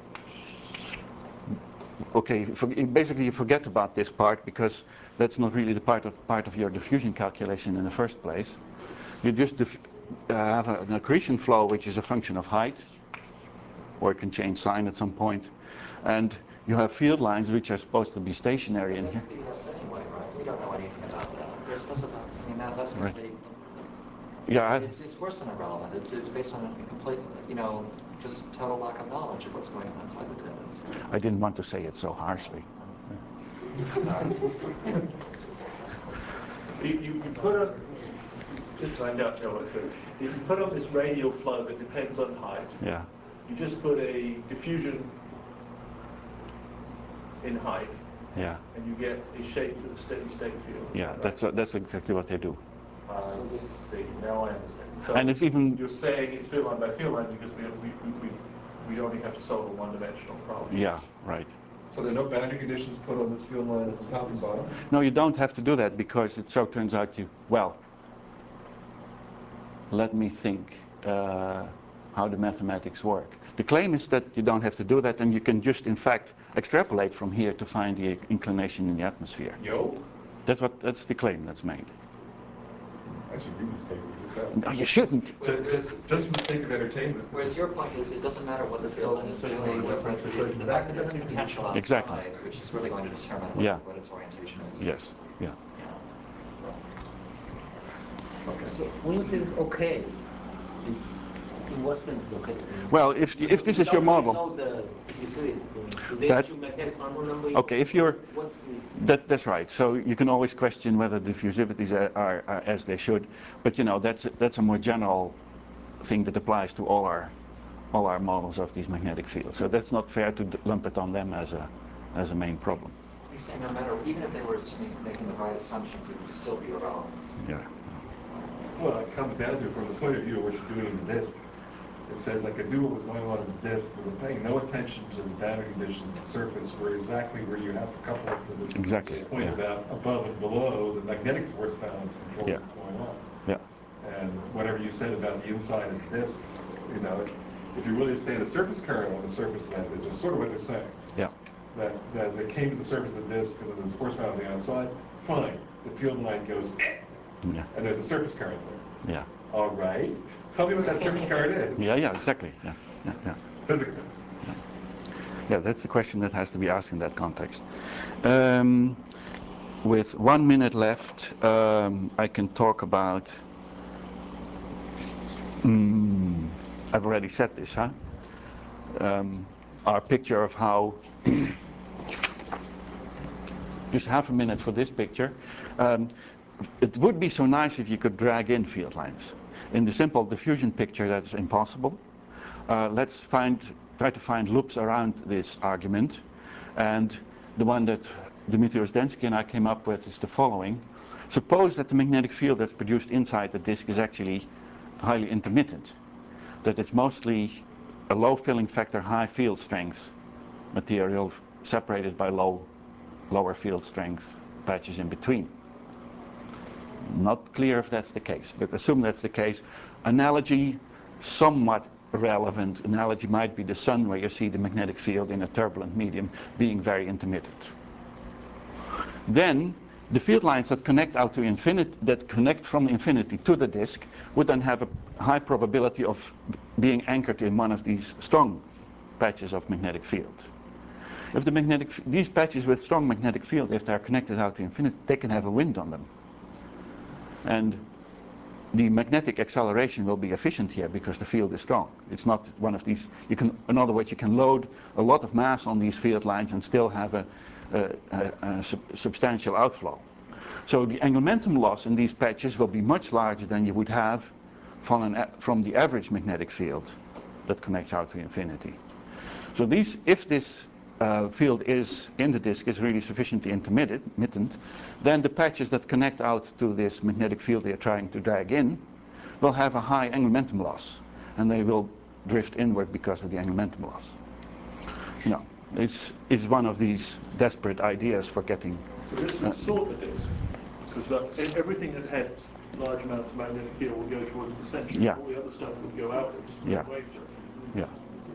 okay, for, basically you forget about this part because that's not really the part of, part of your diffusion calculation in the first place. You just dif uh, have a, an accretion flow which is a function of height, or it can change sign at some point, and you have field lines which are supposed to be stationary in That's here. B S anyway, right? We don't know anything about that. It's doesn't, I mean, that, that's Right. complete. Yeah, I, It's, it's worse than irrelevant. It's, it's based on a complete, you know, just total lack of knowledge of what's going on inside the disk. I didn't want to say it so harshly. You, you, you put a, just so I know, know what's good. If you put on this radial flow that depends on height, Yeah. you just put a diffusion in height, Yeah. and you get a shape for the steady state field. Yeah. Right? That's uh, that's exactly what they do. Uh, see, now I understand. So And it's even you're saying it's field line by field line because we we we we, we only have to solve a one-dimensional problem. yeah, right. So there are no boundary conditions put on this field line at the top and bottom? No, you don't have to do that because it so turns out you well. Let me think uh, how the mathematics work. The claim is that you don't have to do that, and you can just, in fact, extrapolate from here to find the inclination in the atmosphere. Yo. That's what that's the claim that's made. I should read these papers. No, you shouldn't. Just, just, just for the sake of entertainment. Whereas your point is, it doesn't matter what the field line is So- doing, so- what it's the magnetic potential outside, Exactly. which is really going to determine what, Yeah. what its orientation is. Yes. Yeah. Yeah. So when you say it's okay, it's in what sense okay? Well, if the, if this is your Without model, know the diffusivity, the That- magnetic Arnold number. okay, if you're What's the that that's right. So you can always question whether diffusivities are, are, are as they should, but you know that's a, that's a more general thing that applies to all our all our models of these magnetic fields. So that's not fair to d- lump it on them as a as a main problem. He's saying no matter, even if they were assuming, making the right assumptions, it would still be irrelevant. Yeah. Well, it comes down to, from the point of view of what you're doing in the disk, it says like a do what was going on in the disk, but we're paying no attention to the boundary conditions of the surface, where exactly where you have to couple it to this Exactly, point yeah. about above and below, the magnetic force balance controls Yeah. what's going on. Yeah. And whatever you said about the inside of the disk, you know, if you really understand the surface current on the surface of that, is sort of what they're saying. Yeah. That, that as it came to the surface of the disk and then there's a force balance on the outside, fine. The field line goes, eh, Yeah. and there's a surface current there. Yeah. All right. Tell me what that surface current is. Yeah. Yeah. Exactly. Yeah. Yeah. Yeah. Physically. Yeah, that's the question that has to be asked in that context. Um, with one minute left, um, I can talk about. Mm, I've already said this, huh? Um, our picture of how. Just half a minute for this picture. Um, it would be so nice if you could drag in field lines. In the simple diffusion picture, that's impossible. Uh, let's find, try to find loops around this argument. And the one that Dimitrios Densky and I came up with is the following. Suppose that the magnetic field that's produced inside the disk is actually highly intermittent. That it's mostly a low filling factor, high field strength material separated by low, lower field strength patches in between. Not clear if that's the case, but assume that's the case. Analogy, somewhat relevant analogy might be the sun, where you see the magnetic field in a turbulent medium being very intermittent. Then the field lines that connect out to infinity, that connect from infinity to the disk, would then have a high probability of being anchored in one of these strong patches of magnetic field. If the magnetic, these patches with strong magnetic field, if they're connected out to infinity, they can have a wind on them. And the magnetic acceleration will be efficient here because the field is strong. It's not one of these, you can, in other words, you can load a lot of mass on these field lines and still have a, a, a, a sub substantial outflow. So the angular momentum loss in these patches will be much larger than you would have from, an, from the average magnetic field that connects out to infinity. So these, if this uh, field is in the disk is really sufficiently intermittent, then the patches that connect out to this magnetic field they're trying to drag in will have a high angular momentum loss, and they will drift inward because of the angular momentum loss. You know, it's, it's one of these desperate ideas for getting. So this would sort the disk, because that, everything that had large amounts of magnetic field will go towards the center. Yeah. All the other stuff would go outwards. Yeah. Away. Yeah.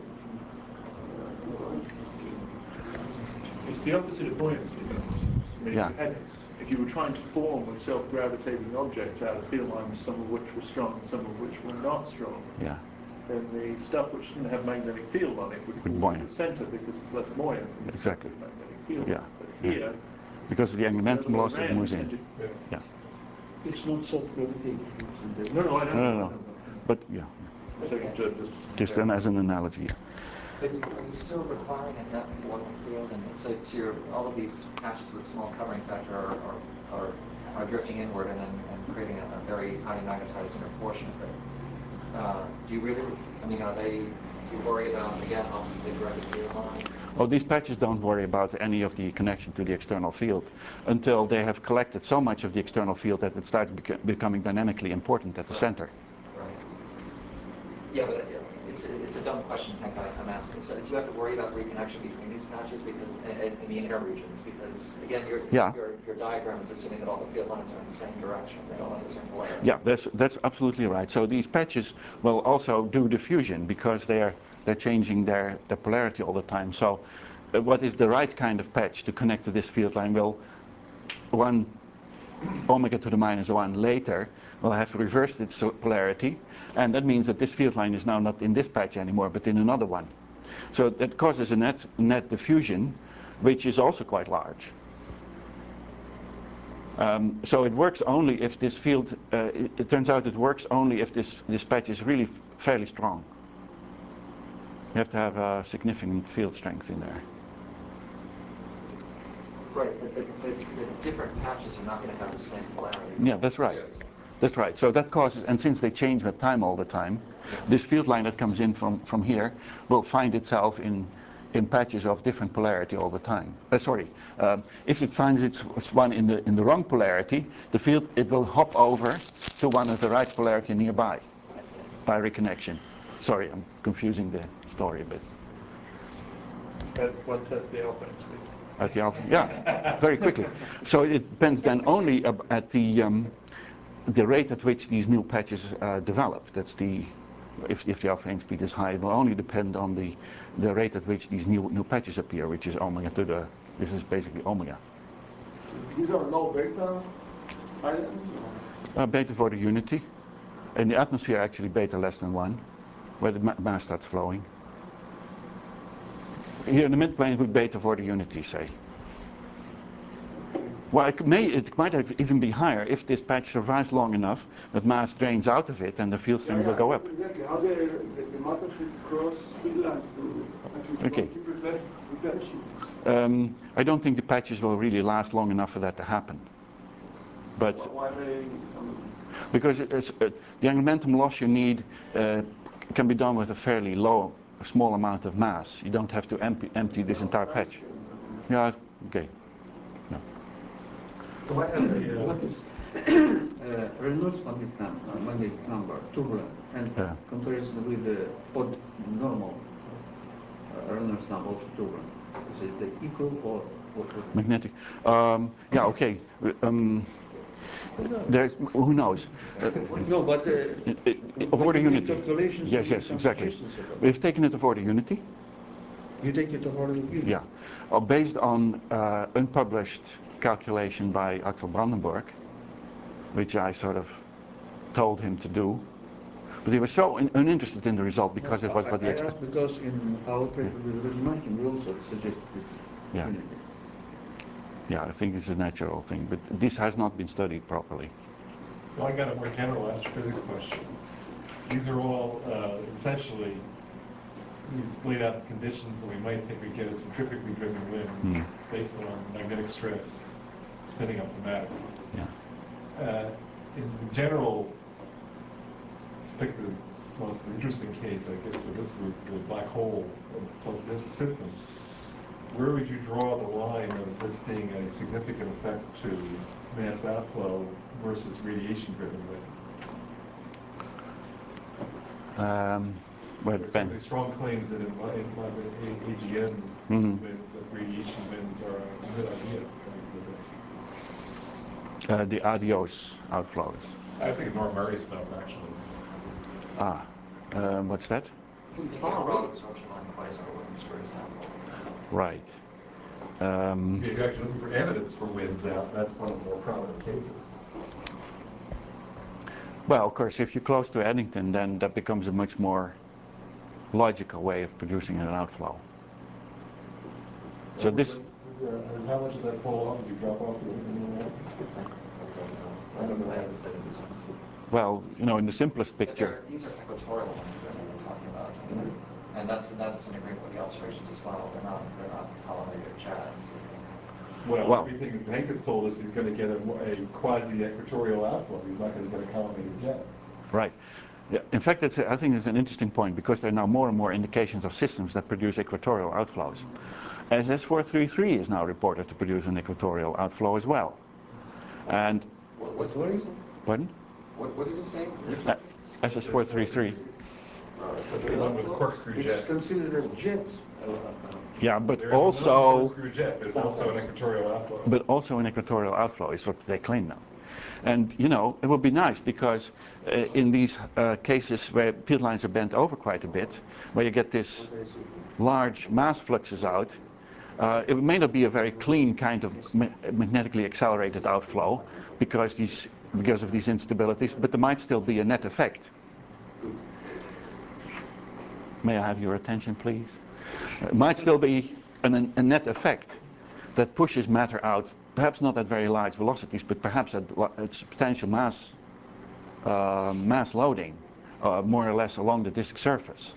It's the opposite of buoyancy. I mean, Yeah. if, you had, if you were trying to form a self-gravitating object out of field lines, some of which were strong and some of which were not strong, Yeah. then the stuff which didn't have magnetic field on it would Would fall to buoyant. the center because it's less buoyant than the Exactly. stuff with magnetic field. Yeah. But here, Because of the angular it's the momentum other loss, way it around, moves you in. tend to- Yeah. It's not self-gravitating. No, no, I don't. No, no, no. But yeah, So you ju- just, just then as an analogy. Yeah. But you- are you still requiring a net Borman field? And so it's your, all of these patches with small covering factor are, are, are, are drifting inward, and then and creating a, a very highly magnetized inner portion of it. Uh, do you really, I mean, are they, do you worry about, again, oppositely directed field lines? Well, these patches don't worry about any of the connection to the external field until they have collected so much of the external field that it starts bec becoming dynamically important at the Right. center. Right. Yeah, but it's a, it's a dumb question, Hank, I'm asking. So do you have to worry about reconnection between these patches because in, in the inner regions? Because again, your, Yeah. your your diagram is assuming that all the field lines are in the same direction. They don't have the same polarity. Yeah, that's that's absolutely right. So these patches will also do diffusion because they're they're changing their, their polarity all the time. So uh, what is the right kind of patch to connect to this field line? Well, one omega to the minus one later will have reversed its polarity, and that means that this field line is now not in this patch anymore, but in another one. So that causes a net net diffusion, which is also quite large. Um, so it works only if this field, uh, it, it turns out it works only if this, this patch is really fairly strong. You have to have a significant field strength in there. Right, but the, the, the different patches are not going to have the same polarity. Yeah, that's right. Yes. That's right. So that causes, and since they change with time all the time, this field line that comes in from, from here will find itself in, in patches of different polarity all the time. Uh, sorry, um, if it finds its, its one in the, in the wrong polarity, the field, it will hop over to one of the right polarity nearby by reconnection. Sorry, I'm confusing the story a bit. At what at the alpha speed? At the alpha, yeah, very quickly. So it depends then only ab at the um, the rate at which these new patches uh, develop. That's the if if the alpha end speed is high, it will only depend on the the rate at which these new new patches appear, which is omega to the. This is basically omega. These are low beta islands? Uh, beta for the unity. In the atmosphere, actually beta less than one, where the ma mass starts flowing. Here in the midplane would beta for the unity, say. Well, it may it might have even be higher if this patch survives long enough that mass drains out of it and the field strength Yeah, yeah, will go up. that's exactly how the, the, the matter should cross field lines to actually Okay. keep replenish- replenishing. Um, I don't think the patches will really last long enough for that to happen. But Why they, um, because it's, uh, the angular momentum loss you need uh, can be done with a fairly low, a small amount of mass. You don't have to empty, empty this entire patch. Yeah, okay. No. So what is, Yeah. what is uh, Reynolds magnet num- uh, magnet number, turbulent, and Yeah. comparison with the odd normal uh, Reynolds number, also turbulent? Is it the equal or what? what? Magnetic. Um, yeah, okay. Um, there's, who knows? Uh, No, but uh, it, it, of when order you make unity. calculations, Yes, you yes, make some exactly. suggestions about it. We've taken it of order unity. You take it to order unity. Yeah, uh, based on uh, unpublished calculation by Axel Brandenburg, which I sort of told him to do. But he was so un uninterested in the result because it was I, what the I expert. asked because in our paper Yeah. with Rose Martin, we also suggested this Yeah. unity. Yeah, I think it's a natural thing, but this has not been studied properly. So I got a more general astrophysics question. These are all uh, essentially, you've laid out the conditions that we might think we get a centrifugally driven wind Hmm. based on magnetic stress spinning up the matter. Yeah. Uh, in general, to pick the most interesting case, I guess, for this group, the black hole of closed disk systems, where would you draw the line of this being a significant effect to mass outflow versus radiation-driven winds? Um, well, it There's certainly depends. strong claims that in, in A G N Mhm. winds, that radiation winds are a good idea coming to this. Uh, the adios outflows. I was thinking Norm Murray stuff, actually. Ah, um, what's that? He's thinking of broad absorption line quasar winds, for example. Right. Um, If you're actually looking for evidence for winds out, that's one of the more prominent cases. well, of course, if you're close to Eddington, then that becomes a much more logical way of producing an outflow. So this, Uh, and how much does that fall off? Does it drop off to the I don't know. I haven't studied these ones. well, you know, in the simplest But picture, they're- these are equatorial ones that we're talking about. And that's, that's in agreement with the observations as well. They're not, they're not pollinated jazz. Well, Well- everything Hank has told us, he's going to get a, a quasi-equatorial outflow. He's not going to get a collimated jet. Right. Yeah. In fact, it's a, I think it's an interesting point because there are now more and more indications of systems that produce equatorial outflows. S S four thirty-three is now reported to produce an equatorial outflow as well. And What, what, what is it? pardon? What, what did you say? Uh, S S four thirty-three. That's the one with the corkscrew It's jet. considered as jets. Yeah, but There is another also corkscrew jet. There's also an equatorial outflow. but also an equatorial outflow is what they claim now. And you know, it would be nice because uh, in these uh, cases where field lines are bent over quite a bit, where you get this large mass fluxes out, uh, it may not be a very clean kind of ma magnetically accelerated outflow because these because of these instabilities, but there might still be a net effect. May I have your attention, please? It might still be an, a net effect that pushes matter out, perhaps not at very large velocities, but perhaps at, at substantial mass, uh, mass loading, uh, more or less along the disk surface.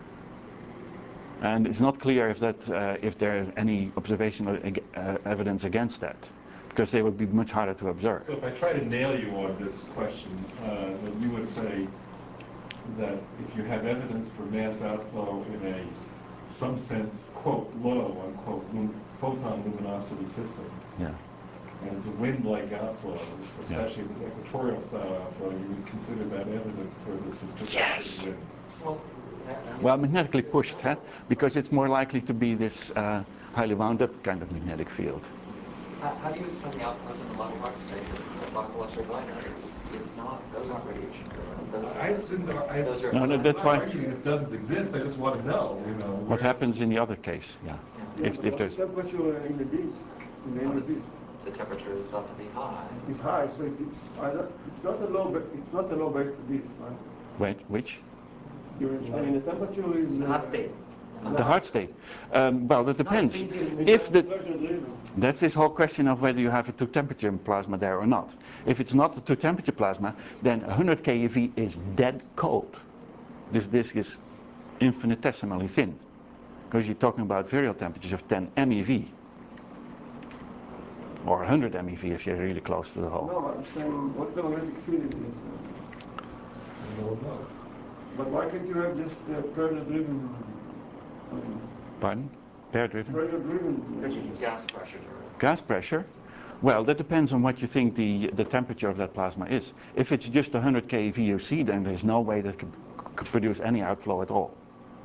And it's not clear if, that, uh, if there is any observational uh, evidence against that, because they would be much harder to observe. So if I try to nail you on this question, uh, then you would say that if you have evidence for mass outflow in a, some sense, quote, low, unquote, lum photon luminosity system, Yeah. and it's a wind-like outflow, especially yeah. this equatorial style outflow, you would consider that evidence for the simplicity Yes. of the wind. Well, well, magnetically pushed, huh? Because it's more likely to be this uh, highly wound up kind of magnetic field. How, how do you explain the outflows in the level Hawk state that Bacalus are going at? It's, it's not, those aren't radiation. Those I didn't, I, those are no, no, that's I'm why. not arguing this doesn't exist, I just want to know, you know. What happens in the other case, yeah. Yeah. If, if there's, temperature in the disk, in the inner disk, the temperature is thought to be high. is high, so it, it's either, it's not a low, but it's not a low vector disk, right? wait, which? You're, I mean, the temperature is In the uh, hot state. The hard state. Um, well, that depends. If the, pressure driven. that's this whole question of whether you have a two-temperature plasma there or not. If it's not a two-temperature plasma, then one hundred K E V is dead cold. This disk is infinitesimally thin, because you're talking about virial temperatures of ten M E V, or one hundred M E V if you're really close to the hole. No, I'm saying, what's the magnetic field in this? No one knows. But why can't you have just uh, pressure driven? Um, Pardon? Pair-driven? pressure driven. There's just gas pressure to it. Gas pressure? Well, that depends on what you think the, the temperature of that plasma is. If it's just one hundred K E V U C, then there's no way that could, could produce any outflow at all.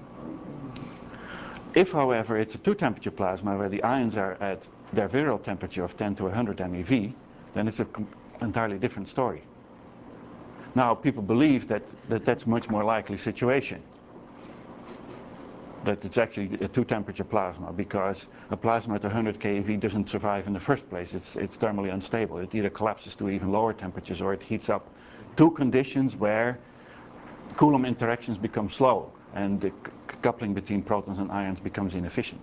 If, however, it's a two-temperature plasma where the ions are at their virial temperature of ten to one hundred M E V, then it's an entirely different story. Now, people believe that, that that's a much more likely situation, that it's actually a two-temperature plasma, because a plasma at one hundred K E V doesn't survive in the first place. It's, it's thermally unstable. It either collapses to even lower temperatures or it heats up to conditions where Coulomb interactions become slow and the coupling between protons and ions becomes inefficient.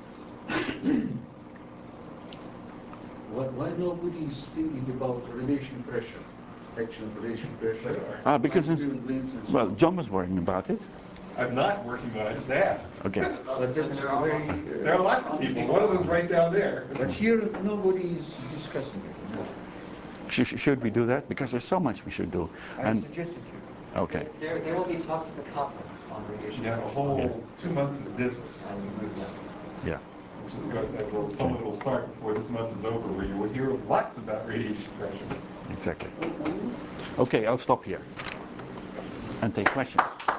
Why, why nobody is thinking about radiation pressure? Action of radiation pressure? Ah, because, it's, Driven blades and so well, on. John was worrying about it. I'm not working on it, I just asked. Okay. But that's a very, uh, There are lots of people, one of them's right down there. But here, nobody is discussing it. No. Sh sh should we do that? Because there's so much we should do. I And suggested you. okay. There, there will be talks at the conference on radiation. You have a whole two months of discs, And, yeah. Yeah. which is good, that will, some of it will start before this month is over, where you will hear lots about radiation pressure. Exactly. Okay, I'll stop here and take questions.